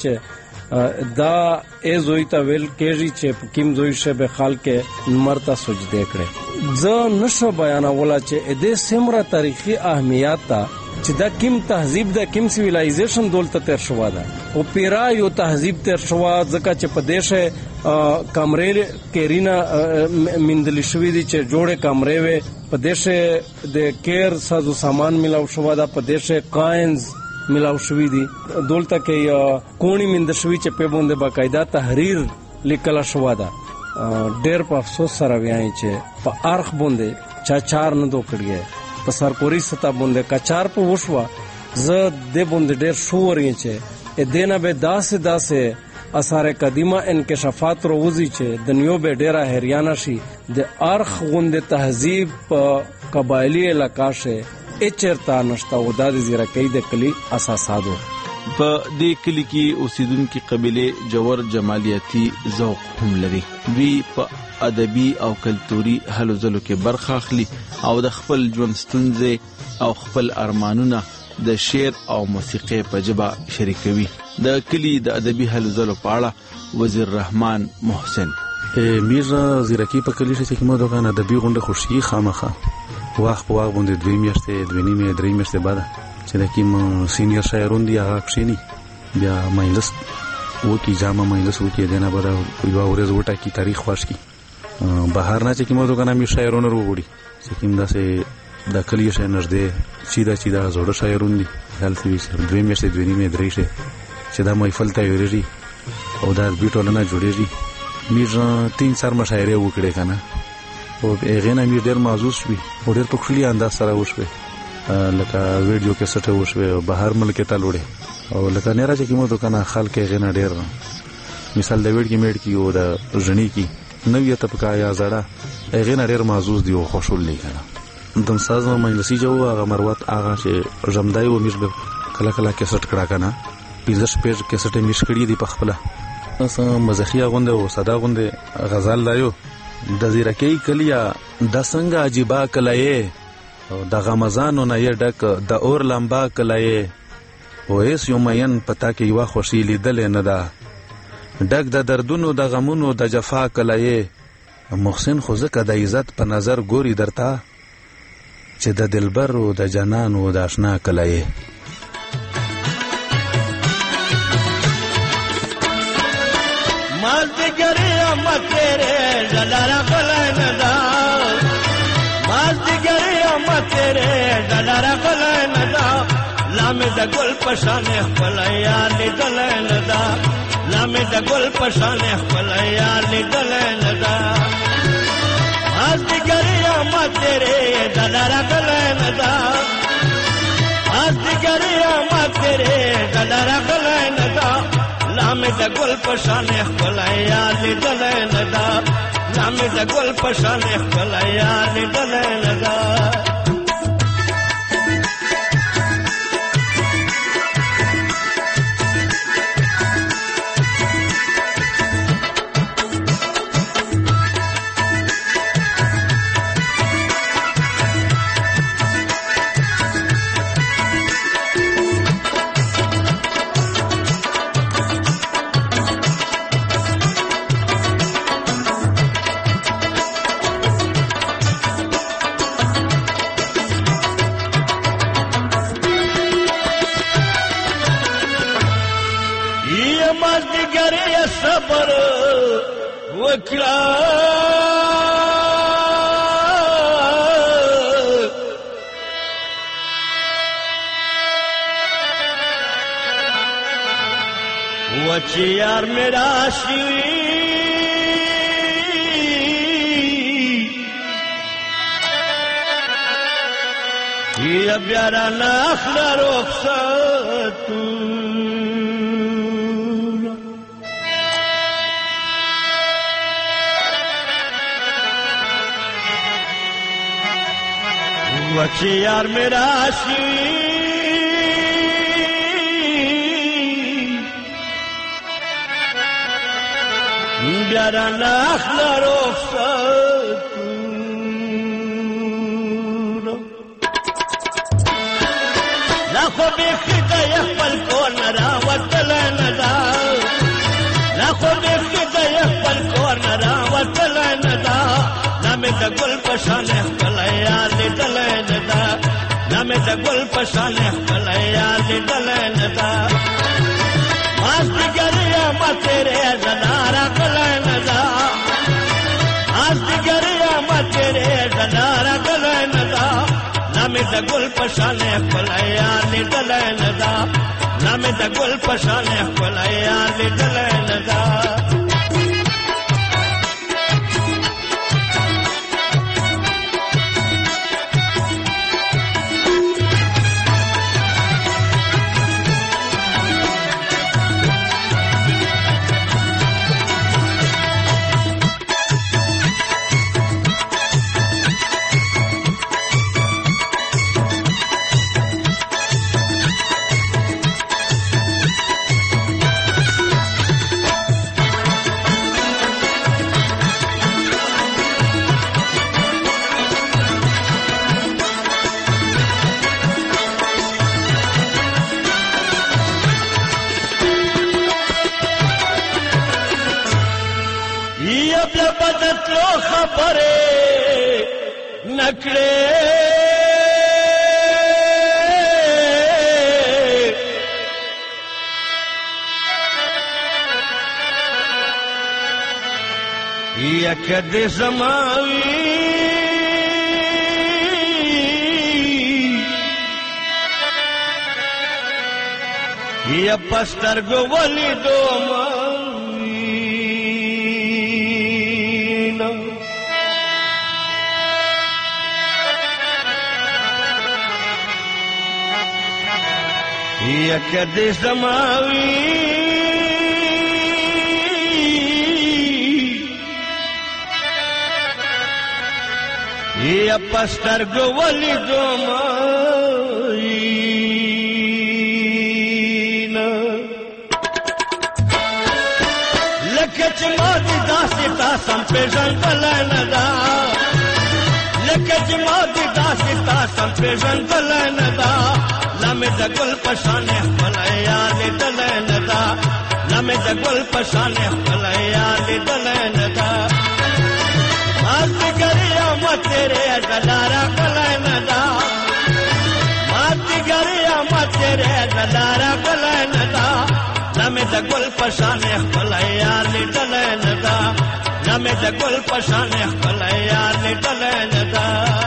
چې دا ای زوی تا ویل کېږي چې کیم زوی شه به خال کې مرتا سجده کړي ز نشه بیان ولا چې د سمره تاریخي اهمیت تا چې دا کیم تهذیب دا کیم سیویلایزیشن دولته تر شو دا او پیرا یو تهذیب تر شو ځکه چې په دیشه کمرې کېرینا مندل شوې دي چې جوړه کمرې وې په دیشه د کیر سازو سامان ملاو شو دا په دیشه کاینز ملاو شوې دي دولته کې کونی مند شوې چې په باندې باقاعده تحریر لیکل شو دا ډېر په افسوس سره وایي چې په ارخ باندې چا چار نه دوکړي په سرپوري ستا باندې کچار په وشوا ز د باندې ډېر شوري چې ا دینه به داسې داسې اثار قدیمه انکشافات روزي چې دنیو به ډیره هریانه شي د ارخ غوند تهذیب په قبایلی علاقہ شه اچرتا نشتا و د زیرکې د کلی اساساتو په دې کلی کې اوسیدونکو قبيله جوور جمالیاتي ذوق هم لري دوی په ادبي او کلتوري هلو ځلو کې برخه اخلي او د خپل ژوند ستونزې او خپل ارمانونه د شعر او موسیقي په جبا شریکوي د کلی د ادبي هلو ځلو په اړه وزیر رحمان محسن میرزا زیرکی په کلی کې کومه دغه ادبي غونډه خوشي خامخه واخ په واخ باندې دوی میاشتې دوی نیمه درې میاشتې بعد چې د کوم سینیئر شاعرون دی هغه کښینی بیا مجلس وکی جامه مجلس وکی دنه بره یو ورځ وټه کی تاریخ واش کی بهر نه چې کومه دغه می شاعرون وروړي چې کوم داسې د کلی شاعر نږدې چې دا چې دا زوړ شاعرون دي هلته وی سره دوی میاشتې دوی نیمه درې شه چې دا محفل ته ورېږي او دا بیٹولنه جوړېږي میر تین چار مشاعره وکړي کنه او هغه نه میر ډېر محظوظ شوی او ډېر په خولي انداز سره وشوي لکه ویډیو کې سټه وشوي بهر ملک ته لوړې او لکه نه راځي کومه دکانه خلک هغه نه ډېر مثال د ویډ کې میډ کې او د ژنی کې نوې طبقه یا زړه هغه نه ډېر محظوظ دی او خوشحال دی کنه دم ساز مجلسي جو هغه مروت هغه چې جمدای و میر کله کله کې سټ کړه کنه پیزش پیج کې سټه مش کړی دی په خپل اسه مزخیه غونډه او صدا غونډه غزل دایو د زیرکی کلیا د څنګه عجیبا کلای د غمزانو نه یې ډک د اور لمبا کلای او ایس یو مین پتا کې یو خوشی لیدل نه دا ډک د دردونو د غمونو د جفا کلای محسن خو زکه د عزت په نظر ګوري درتا چې د دلبر او د جنان او د آشنا کلای مازدګری امت تیرے ډلر غلن دا مازدګری امت تیرے ډلر غلن دا لامه د ګل پشان خپل یار لیدلن دا لامه د ګل پشان خپل یار لیدلن دا مازدګری امت تیرے ډلر غلن دا مازدګری امت تیرے ډلر غلن دا لامه د ګل پشان خپل یار لیدلن دا لامه د ګل پشان خپل یار لیدلن دا صبر وکړه وچی یار میرا شوی یا بیارا ناخلا رخصتون وچی یار میرا شوی بیارا ناخلا رخصتون لاخو بیخی دا یخپل کور نرا وطل ندا لاخو بیخی دا یخپل کور نرا وطل ندا نامی دا گل پشان اخپل یار لیدل ندا نامی دا گل پشان اخپل یار لیدل ندا ماز دیگریا ما تیرے زنارا کلن دا ماز دیگریا ما تیرے زنارا کلن دا نامی دا گل پشان اخپل یار لیدل ندا نامی دا گل پشان اخپل یار لیدل ندا خبرے نکڑے یکد زماوی یا پسترگو ولی دوما یکد زماوی یا پسترگو ولی دومایینا لکچ مادی داسی تاسم پیجن دلن دا لکچ مادی داسی تاسم پیجن دلن دا لمی دا گل پشان اخپل یار لیدل ندا لمی دا گل پشان اخپل یار لیدل ندا ماز دیگریا ما تیرے دلارا کلای ندا ماز دیگریا ما تیرے دلارا کلای ندا لمی دا گل پشان اخپل یار لیدل ندا لمی دا گل پشان اخپل یار لیدل ندا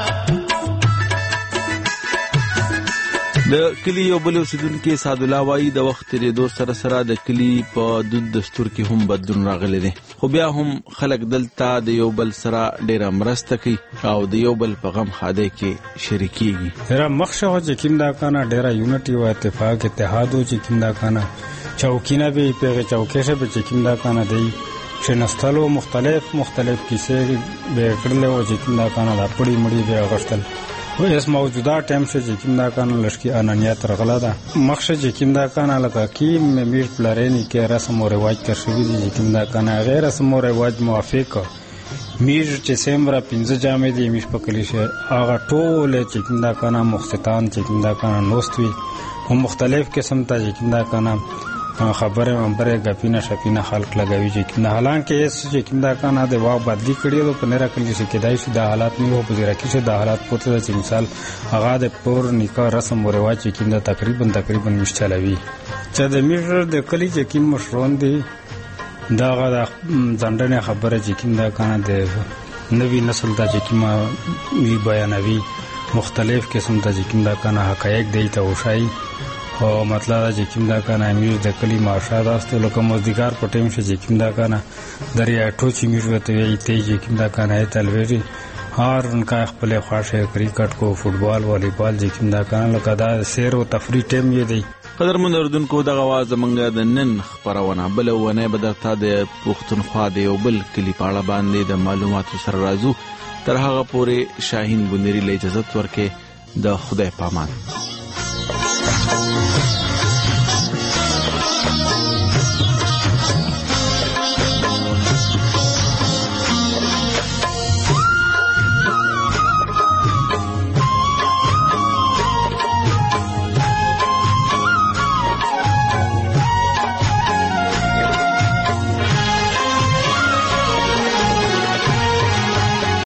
د کلی یو بل اوسیدونکو سعد الله وایي د وخت لري دوست سره سره د کلی په دود دستور کې هم بدلون راغلی دی خو بیا هم خلک دلته د یو بل سره ډیره مرسته کوي او د یو بل په غم خاده کې شریکيږي سره مخشه چې کیندا کنه ډیره یونټي او اتفاق اتحاد او چې کیندا کنه چوکینه به پیغه چوکشه به چې کیندا کنه دی شنستلو مختلف مختلف کیسې به کړل او چې کیندا کنه د پړی مړی به غشتل و اس موجوده ټیم شه چې کیندا کنه لشکي انانیت رغلا ده مخشه چې کیندا کنه لکه کی میر پلارینی کې رسم او رواج تر شوی دي چې کیندا کنه غیر رسم او رواج موافق میر چې سیمرا پنځه جامې دي مش پکلی شه هغه ټول چې کیندا کنه مختتان چې کیندا کنه نوستوي هم مختلف قسم ته چې کیندا کنه خبره منبره غپینا شپینا خلق لګوي چې کیندا حالانکه اس چې کیندا کنه د واو بدلی کړي او په نره کلی چې کدای شي د حالات نه وو په ذکر کې چې د حالات پورته چې مثال هغه د پور نکاح رسم او رواج چې کیندا تقریبا تقریبا مشتلوي چې د میر د کلی چې کیم مشرون دي دغه د ځنډنې خبره چې کوم دا کنه د نوی نسل ته چې کوم وی بیانوي مختلف قسم ته چې کوم دا کنه حقایق دی ته وشای او مطلب دا چې کوم دا کنه امیر د کلی مارشا داسته لکه مزدګار په ټیم چې کوم دا کنه دریا ټوچ امیر وته وی ته چې کوم دا کنه تلویری هر انکا خپل خواشه کرکټ کو فوټبال والیبال چې کوم دا کنه لکه دا سیر او تفریح ټیم یې دی. قدرمن اردوونکو دغه واز زمونږ د نن خبرونه بل ونه بدرته د پښتونخوا د یو بل کلی په اړه باندې د معلوماتو سره راځو. تر هغه پورې شاهین بنيري له اجازه ورکې د خدای پامان.